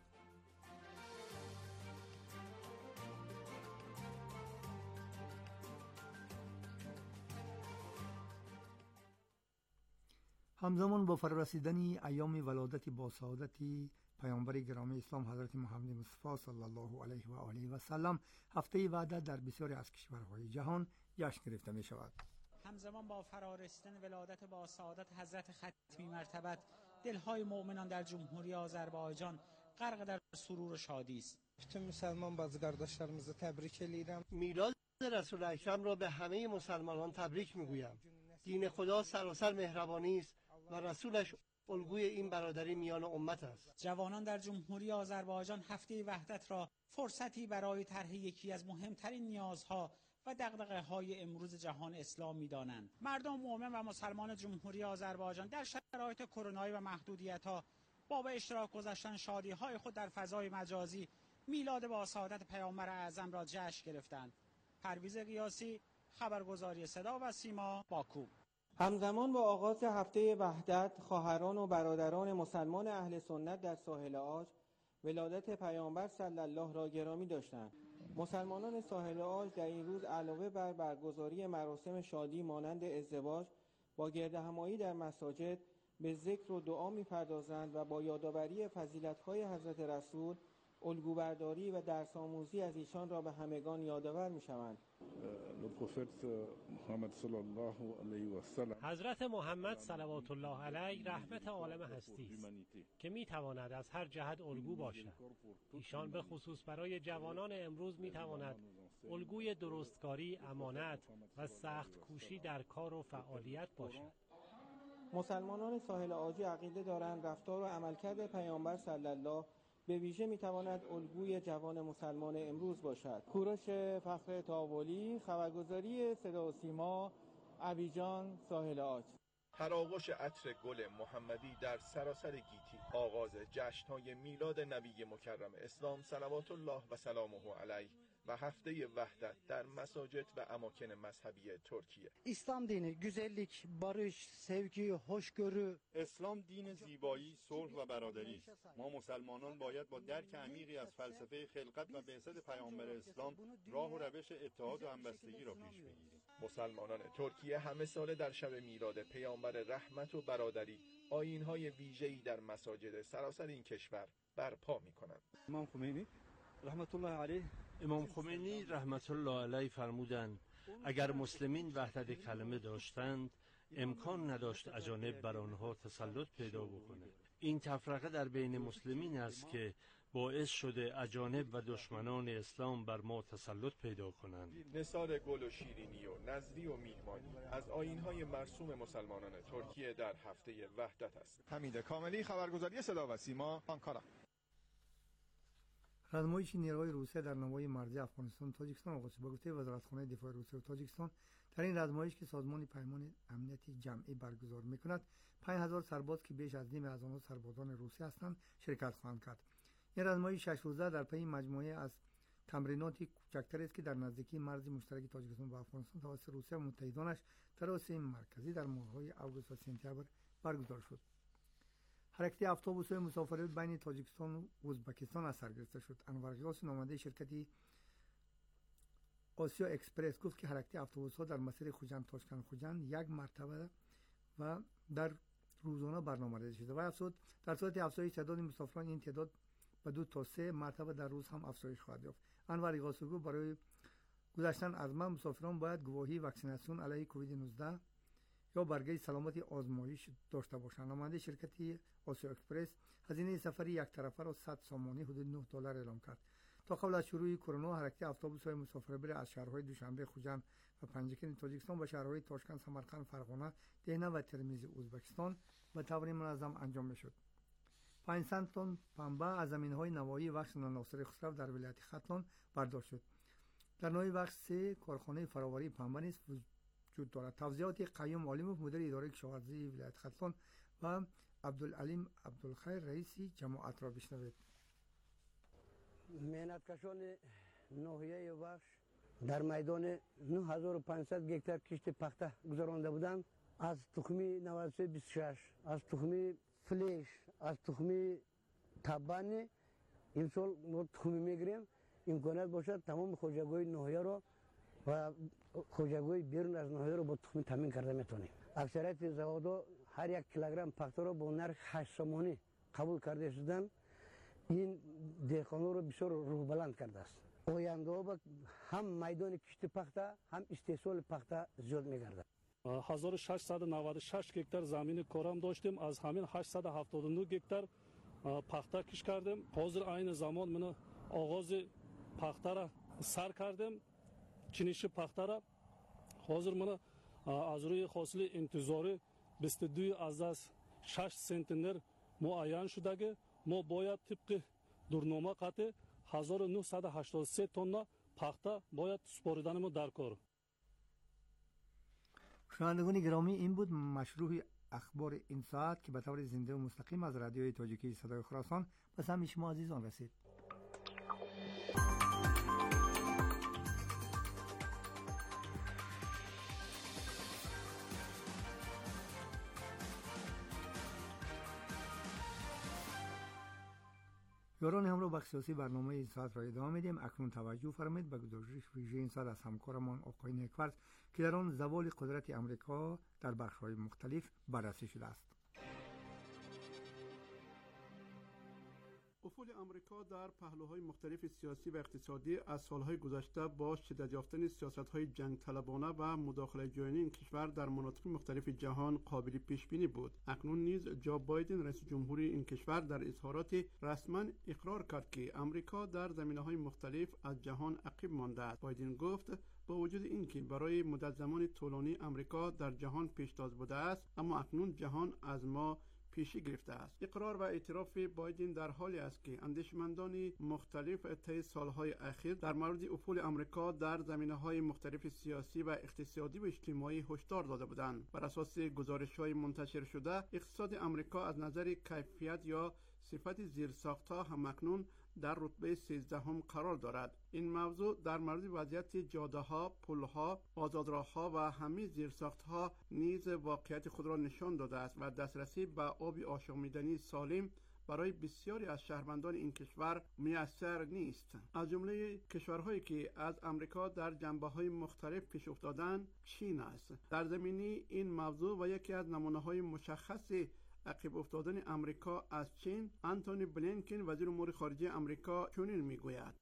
همزمان با فرارسیدن ایام ولادت با سعادت پیامبر گرامی اسلام حضرت محمد مصطفی صلی الله علیه و آله و سلم هفته وحدت در بسیاری از کشورهای جهان جشن گرفته می شود. همزمان با فرارسیدن ولادت با سعادت حضرت ختمی مرتبت دلهای مؤمنان در جمهوری آذربایجان غرق در سرور و شادی است. bütün مسلمان بازگرداشlarımızı تبریک edirəm. میلاد رسول اکرم را به همه مسلمانان تبریک میگویم. دین خدا سراسر مهربانی است و رسولش الگوی این برادری میان امت است. جوانان در جمهوری آذربایجان هفته وحدت را فرصتی برای طرح یکی از مهمترین نیازها و دغدغه‌های امروز جهان اسلام می‌دانند. مردم مومن و مسلمان جمهوری آذربایجان در شرایط کرونایی و محدودیت‌ها با به اشتراک گذاشتن شادی‌های خود در فضای مجازی میلاد با سعادت پیامبر اعظم را جشن گرفتند. پرویز قیاسی، خبرگزاری صدا و سیما، باکو. همزمان با آغاز هفته وحدت، خواهران و برادران مسلمان اهل سنت در ساحل عاج ولادت پیامبر صلی الله را گرامی داشتند. مسلمانان ساحل عاج در این روز علاوه بر برگزاری مراسم شادی مانند ازدواج با گردهمایی در مساجد به ذکر و دعا می‌پردازند و با یادآوری فضیلت‌های حضرت رسول، الگوبرداری و درس آموزی از ایشان را به همگان یادآور می‌شوند. حضرت محمد صلوات الله علیه رحمت عالم هستی است که می‌تواند از هر جهت الگو باشد. ایشان به خصوص برای جوانان امروز می‌تواند الگوی درستکاری، امانت و سخت کوشی در کار و فعالیت باشد. مسلمانان ساحل عاجی عقیده دارند رفتار و عملکرد پیامبر صلی الله به ویژه میتواند الگوی جوان مسلمان امروز باشد. کوروش فخر تاولی، خبرگزاری صدا و سیما، ابیجان، ساحل عاج. تراوش عطر گل محمدی در سراسر گیتی، آغاز جشن‌های میلاد نبی مکرم اسلام صلوات الله و سلامه علیه و هفته وحدت در مساجد و اماکن مذهبی ترکیه. İslam dini güzellik, barış, sevgi, hoşgörü. اسلام دین زیبایی، صلح و برادری است. ما مسلمانان باید با درک عمیقی از فلسفه خلقت و بعثت پیامبر اسلام راه و روش اتحاد و همبستگی را پیش بگیریم. مسلمانان ترکیه همه ساله در شب میلاد پیامبر رحمت و برادری آیین‌های ویژه‌ای در مساجد سراسر این کشور برپا می‌کنند. امام خمینی رحمت الله علیه امام خمینی رحمت الله علیه فرمودند اگر مسلمین وحدت کلمه داشتند امکان نداشت اجانب بر آنها تسلط پیدا بکنه. این تفرقه در بین مسلمین است که باعث شده اجانب و دشمنان اسلام بر ما تسلط پیدا کنند. نثار گل و شیرینی و نزدی و میهمانی از آیین‌های مرسوم مسلمانان ترکیه در هفته وحدت است. حمید کاملی، خبرگزاری صدا و سیما، آنکارا. رزمایش نیروهای روسیه در نواحی مرزی افغانستان تاجیکستان آغاز شد. با گفته وزارتخانه دفاع روسیه و تاجیکستان در این رزمایش که سازمان پیمان امنیت جمعی برگزار می‌کند پنج هزار سرباز که بیش از نیم از آنها سربازان روسی هستند شرکت خواهند کرد. این رزمایش شش روزه در پی مجموعه از تمریناتی کوچکتری است که در نزدیکی مرز مشترک تاجیکستان و افغانستان توسط روسیه و متحدانش در آسیای مرکزی در ماه‌های آگوست و سپتامبر برگزار شد. حرکت اتوبوس‌های مسافرت بین تاجیکستان و ازبکستان از سر گرفته شد. انور قیاس نماینده شرکتی آسیا اکسپرس گفت که حرکت اتوبوس‌ها در مسیر خوجند تاشکند خوجند یک مرتبه و در روزانه برنامه‌ریزی شده و افزود در صورت افزایش تعداد مسافران این تعداد به دو تا سه مرتبه در روز هم افزایش خواهد یافت. انور قیاس گفت برای گذشتن از من مسافران باید گواهی واکسیناسیون علیه کووید نوزده یا برگه سلامتی آزمایش داشته باشند. نماینده شرکتی آسیا اکسپرس هزینه سفر یک طرفه را صد سامانی حدود نه دلار اعلام کرد. تا قبل از شروع کرونا حرکت اتوبوس‌های مسافربر از شهرهای دوشنبه خوجند و پنجکن تاجیکستان و شهرهای تاشکند، سمرقند، فرغانه، دهنه و ترمیز ازبکستان به طور منظم انجام می‌شد. پانصد تن پنبه از زمین‌های نواحی بخش ناصر خسرو در ولایت ختلان برداشت شد. در نوع بخش سه کارخانه فراوری پنبه نیز وجود دارد. توضیحات قیوم عالموف مدیر اداره کشاورزی ولایت ختلان و عبدالعلیم عبدالخیر رئیس جماعت را بشنوید. مهنتکشان ناحیه بخش در میدان نه هزار و پانصد گکتار کشت پخته گذرانده بودند. از تخمی نود و سه بیست و شش، از تخمی فلش، از تخمی تبانی امسال ما تخمی میگیریم. امکانات باشد تمام خوجگوی ناحیه را و خوجگوی بیرون از ناحیه را با تخمی تامین کرده میتونیم. اکثریت زوادا هر یک کیلوگرم پخته را با نرخ هشت سامانی قبول کرده شدند. این دهقانا رو بسیار روح بلند کرده است. آینده ها هم میدان کشت پخته هم استحصال پخته زیاد میگرده. هزار و ششصد و نود و شش گکتار زمین کارم داشتیم. از همین هشتصد و هفتاد و نه گکتار پخته کش کردیم. حاضر عین زمان من آغاز پخته را سر کردیم. چنیش پخته را حاضر من از روی حاصل انتظاری بیست و دو از شش سنتنر معین شده که ما باید طبق دورنامه قطع هزار و نهصد و هشتاد و سه تن پخته باید سپاریدن ما در کار. شنوندگان گرامی، این بود مشروع اخبار این ساعت که به طور زنده و مستقیم از رادیوی تاجیکی صدای خراسان به سمع شما عزیزان رسید. یاران همراه بخش سیاسی برنامه این ساعت را ادامه میدیم. اکنون توجه فرمایید به گزارش ویژه این ساعت از همکارمان آقای نیکفرز که در آن زوال قدرت امریکا در بخش‌های مختلف بررسی شده است. افول آمریکا در پهلوهای مختلف سیاسی و اقتصادی از سالهای گذشته با شدت یافتن سیاست‌های جنگ طلبانه و مداخله جویانه این کشور در مناطق مختلف جهان قابل پیش بینی بود. اکنون نیز جو بایدن رئیس جمهوری این کشور در اظهارات رسما اقرار کرد که آمریکا در زمینه‌های مختلف از جهان عقب مانده است. بایدن گفت با وجود اینکه برای مدت زمان طولانی آمریکا در جهان پیشتاز بوده است، اما اکنون جهان از ما پیشی گرفته است. اقرار و اعتراف بایدن در حالی است که اندیشمندان مختلف طی سالهای اخیر در مورد افول آمریکا در زمینه‌های مختلف سیاسی و اقتصادی و اجتماعی هشدار داده بودند. بر اساس گزارش‌های منتشر شده، اقتصاد آمریکا از نظر کیفیت یا صفت زیرساخت‌ها همکنون در رتبه سیزدهم قرار دارد. این موضوع در مورد وضعیت جاده‌ها، پل‌ها، آزادراه‌ها و همه زیرساخت‌ها نیز واقعیت خود را نشان داده است و دسترسی به آب آشامیدنی سالم برای بسیاری از شهروندان این کشور میسر نیست. از جمله کشورهایی که از آمریکا در جنبه‌های مختلف پیش افتادند، چین است. در زمینه این موضوع و یکی از نمونه‌های مشخص عقب افتادن آمریکا از چین، آنتونی بلینکن وزیر امور خارجه آمریکا چنین میگوید: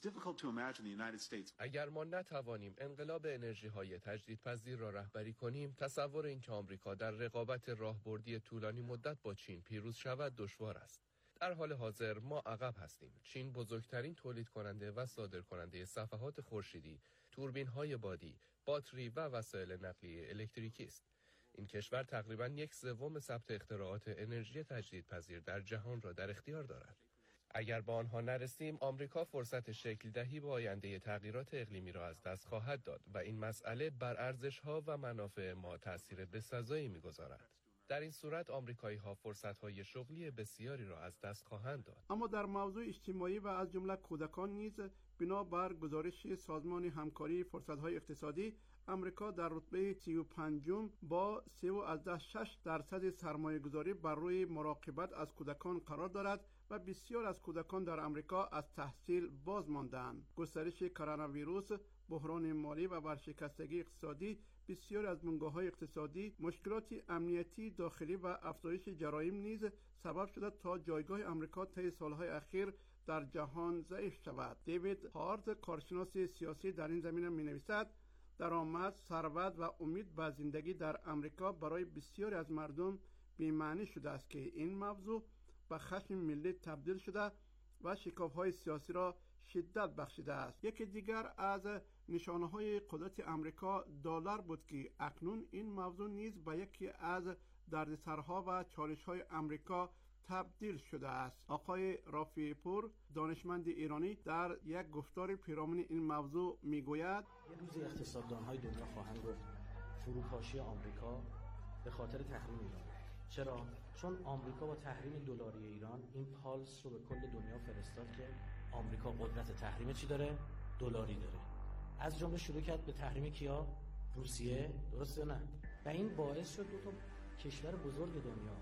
اگر ما نتوانیم انقلاب انرژی‌های تجدیدپذیر را رهبری کنیم، تصور اینکه آمریکا در رقابت راهبردی طولانی مدت با چین پیروز شود دشوار است. در حال حاضر ما عقب هستیم. چین بزرگترین تولید کننده و صادر کننده صفحات خورشیدی، توربین‌های بادی، باتری و وسایل نقلیه الکتریکی است. این کشور تقریباً یک سوم ثبت اختراعات انرژی تجدیدپذیر در جهان را در اختیار دارد. اگر با آنها نرسیم، آمریکا فرصت شکل دهی به آینده تغییرات اقلیمی را از دست خواهد داد و این مسئله بر ارزش‌ها و منافع ما تأثیر بسزایی می‌گذارد. در این صورت آمریکایی‌ها فرصت‌های شغلی بسیاری را از دست خواهند داد. اما در موضوع اجتماعی و از جمله کودکان نیز بنابر گزارش سازمان همکاری فرصت‌های اقتصادی، آمریکا در رتبه سی و پنجم با سه و شش درصد سرمایه‌گذاری بر روی مراقبت از کودکان قرار دارد و بسیار از کودکان در آمریکا از تحصیل باز مانده‌اند. گسترش کرونا ویروس، بحران مالی و ورشکستگی اقتصادی بسیار از بنگاه‌های اقتصادی، مشکلات امنیتی داخلی و افزایش جرایم نیز سبب شده تا جایگاه آمریکا طی سالهای اخیر در جهان ضعیف شود. دیوید هارت، کارشناس سیاسی در این زمینه می‌نویسد: درآمد، ثروت و امید به زندگی در آمریکا برای بسیاری از مردم بی‌معنی شده است که این موضوع به خشم ملی تبدیل شده و شکاف‌های سیاسی را شدت بخشیده است. یکی دیگر از نشانه‌های قدرت آمریکا دلار بود که اکنون این موضوع نیز به یکی از دردسرها و چالش‌های آمریکا تبدیل شده است. آقای رافی پور، دانشمند ایرانی، در یک گفتار پیرامون این موضوع میگوید: یه روزی اقتصاددان‌های دنیا خواهند گفت فروپاشی آمریکا به خاطر تحریم ایران. چرا؟ چون آمریکا با تحریم دلاری ایران این پالس رو به کل دنیا فرستاد که آمریکا قدرت تحریم چی داره؟ دلاری داره. از جمله شروع کرد به تحریم کیا؟ روسیه، درسته نه؟ و این باعث شد دو تا کشور بزرگ دنیا،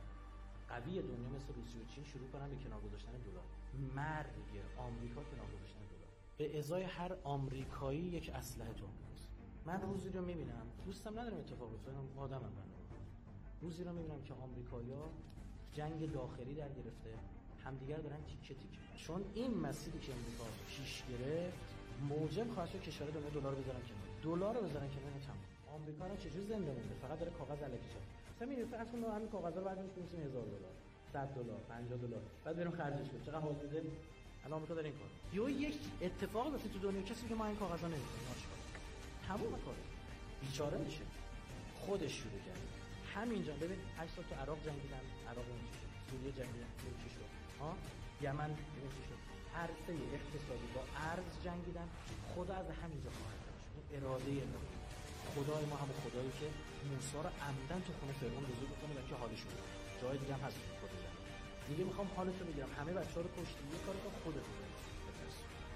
قوی دنیا مثل روسیه و چین شروع کنن به کنار گذاشتن دلار. مرگ آمریکا کنار گذاشتن دلار. به ازای هر آمریکایی یک اسلحه توماست. من روزی رو میبینم، دوستم ندارم اتفاق بیفته، آدمم من. روزی رو میبینم که آمریکایی‌ها جنگ داخلی در گرفته، همدیگر دارن تیکه تیکه. چون این مسیری که آمریکا پیش گرفت موجب خواهد شد کشورهای دنیا دلار بذارن کنار. دلار رو بذارن کنار تمام. آمریکا رو چجوری زنده مونده؟ فقط داره کاغذ الکی چاپ. مثلا می‌بینید اصلا ما همین کاغذا رو بعدش می‌نویسیم هزار دلار، صد دلار، پنجاه دلار. بعد بریم خرجش کنیم. چقدر حال میده؟ الان آمریکا داره این کارو. یهو یک اتفاقی افتاد تو دنیا، کسی که ما این کاغذا نمی‌خوایم آشکار. تموم کاره. بیچاره میشه. خودش شروع کرد. همینجا ببین هشت سال تو عراق جنگیدن، عراق اونجوری شد. سوریه جنگیدن، اونجوری شد. ها؟ یمن اونجوری شد. عرصه اقتصادی با ارز جنگیدن. خدا از همینجا خواهد داشت. اون اراده الهی. خدای ما هم خدایی که موسی رو عمدن تو خونه فرعون بزرگ کنه که حالش بده. جای دیگه هم هست خدا جان. دیگه میخوام حالتو بگیرم. همه بچه‌ها رو کشتی. یه کاری که خودت بکنی.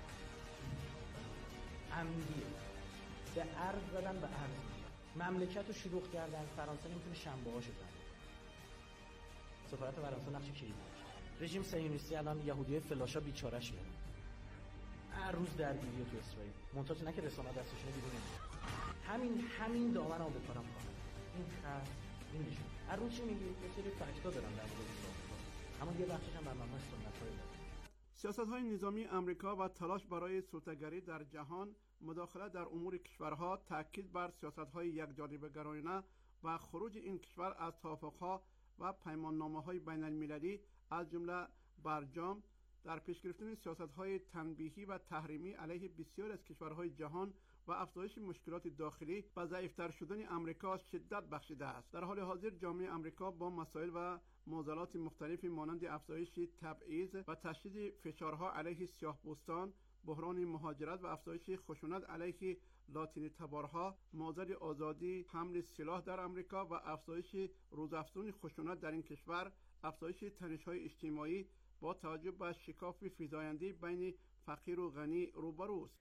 عمدیه. به ارز زدن به ارز. مملکت رو شلوغ کردن. فرانسه نمیتونه شنبه هاشو بزنه. سفارت فرانسه نقش کلیدی داشت. رژیم صهیونیستی الان یهودیای فلاشا بیچاره‌ش میاد. هر روز درگیری تو اسرائیل. منتها نه که رسانه دستشون بیرون نمیاد. همین همین دامن رو بکنم کنم. این خط این نشون. هر روز چی میگی؟ یه سری فکتا دارن در مورد اسرائیل. اما یه بخشش هم بر مبنای سنت‌های داره. سیاست‌های نظامی آمریکا و تلاش برای سلطه‌گری در جهان، مداخله در امور کشورها، تاکید بر سیاست‌های یکجانبه‌گرایانه و خروج این کشور از توافق‌ها و پیماننامه‌های بین‌المللی از جمله برجام در پیش گرفتن سیاست‌های تنبیهی و تحریمی علیه بسیار از کشورهای جهان و افزایش مشکلات داخلی و ضعیف‌تر شدن آمریکا شدت بخشیده است. در حال حاضر جامعه آمریکا با مسائل و معضلات مختلفی مانند افزایش تبعیض و تشدید فشارها علیه سیاه‌پوستان، بحران مهاجرت و افزایش خشونت علیه لاتین تبارها، معضل آزادی حمل سلاح در آمریکا و افزایش روزافزون خشونت در این کشور، افزایش تنش‌های اجتماعی با توجه به شکاف فزاینده بین فقیر و غنی روبروست.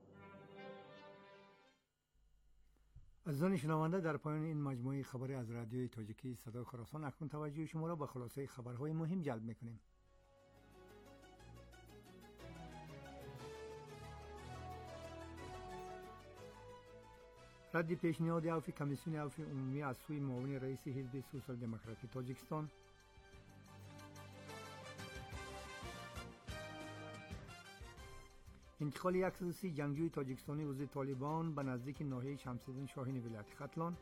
عزیزان شنونده، در پایان این مجموعه خبری از رادیوی تاجیکی صدای خراسان اکنون توجه شما را به خلاصه خبرهای مهم جلب می‌کنیم. رد پیشنهاد عفو کمیسیون عفو عمومی از سوی معاون رئیس حزب سوسیال دموکراتی تاجیکستان، انتقال یک سیاسی جنگجوی تاجیکستانی عضو طالبان به نزدیک ناحیه شمس‌الدین شاهین ولایت ختلان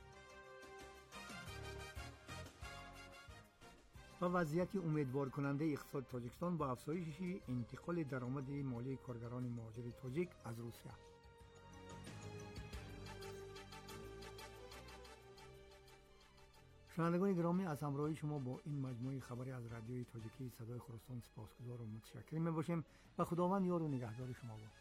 و وضعیت امیدوار کننده اقتصاد تاجیکستان با افزایش انتقال درآمد مالی کارگران مهاجر تاجیک از روسیه. شنوندگان گرامی، از همراهی شما با این مجموعه خبری از رادیوی تاجیکی صدای خراسان سپاسگزار و متشکر میباشیم و خداوند یار و نگهدار شما باد.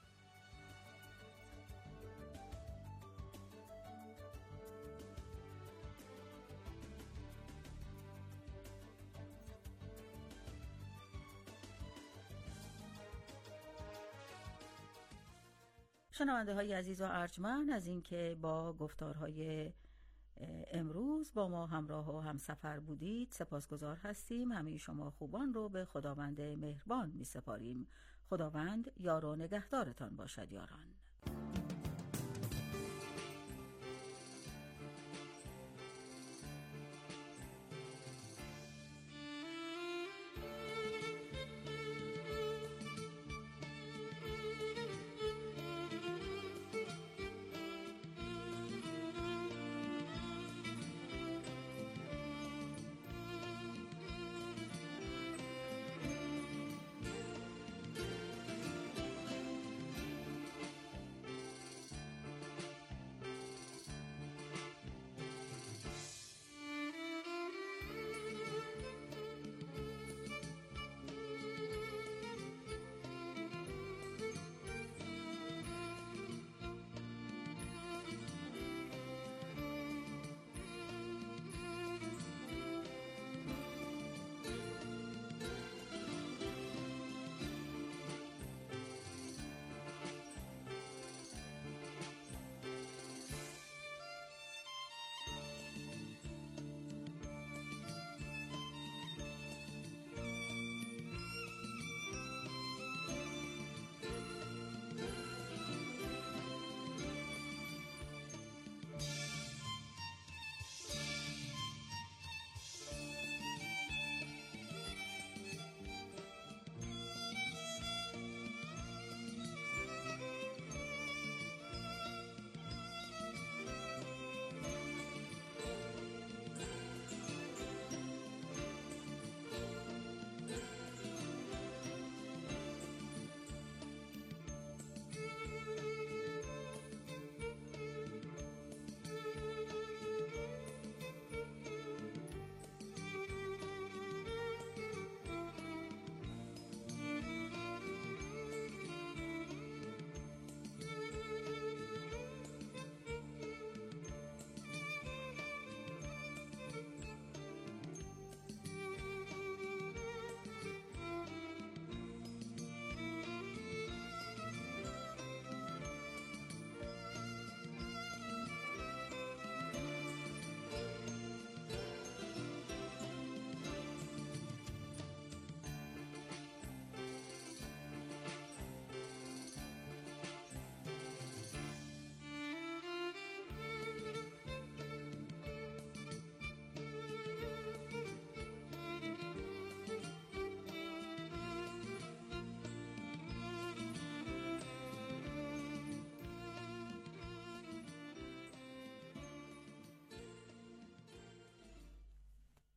شنونده های عزیز و ارجمند، از اینکه با گفتارهای امروز با ما همراه و همسفر بودید سپاسگزار هستیم. همه شما خوبان رو به خداوند مهربان می سپاریم. خداوند یار و نگهدارتان باشد یاران.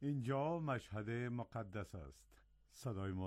اینجا مشهد مقدس است. صدای ما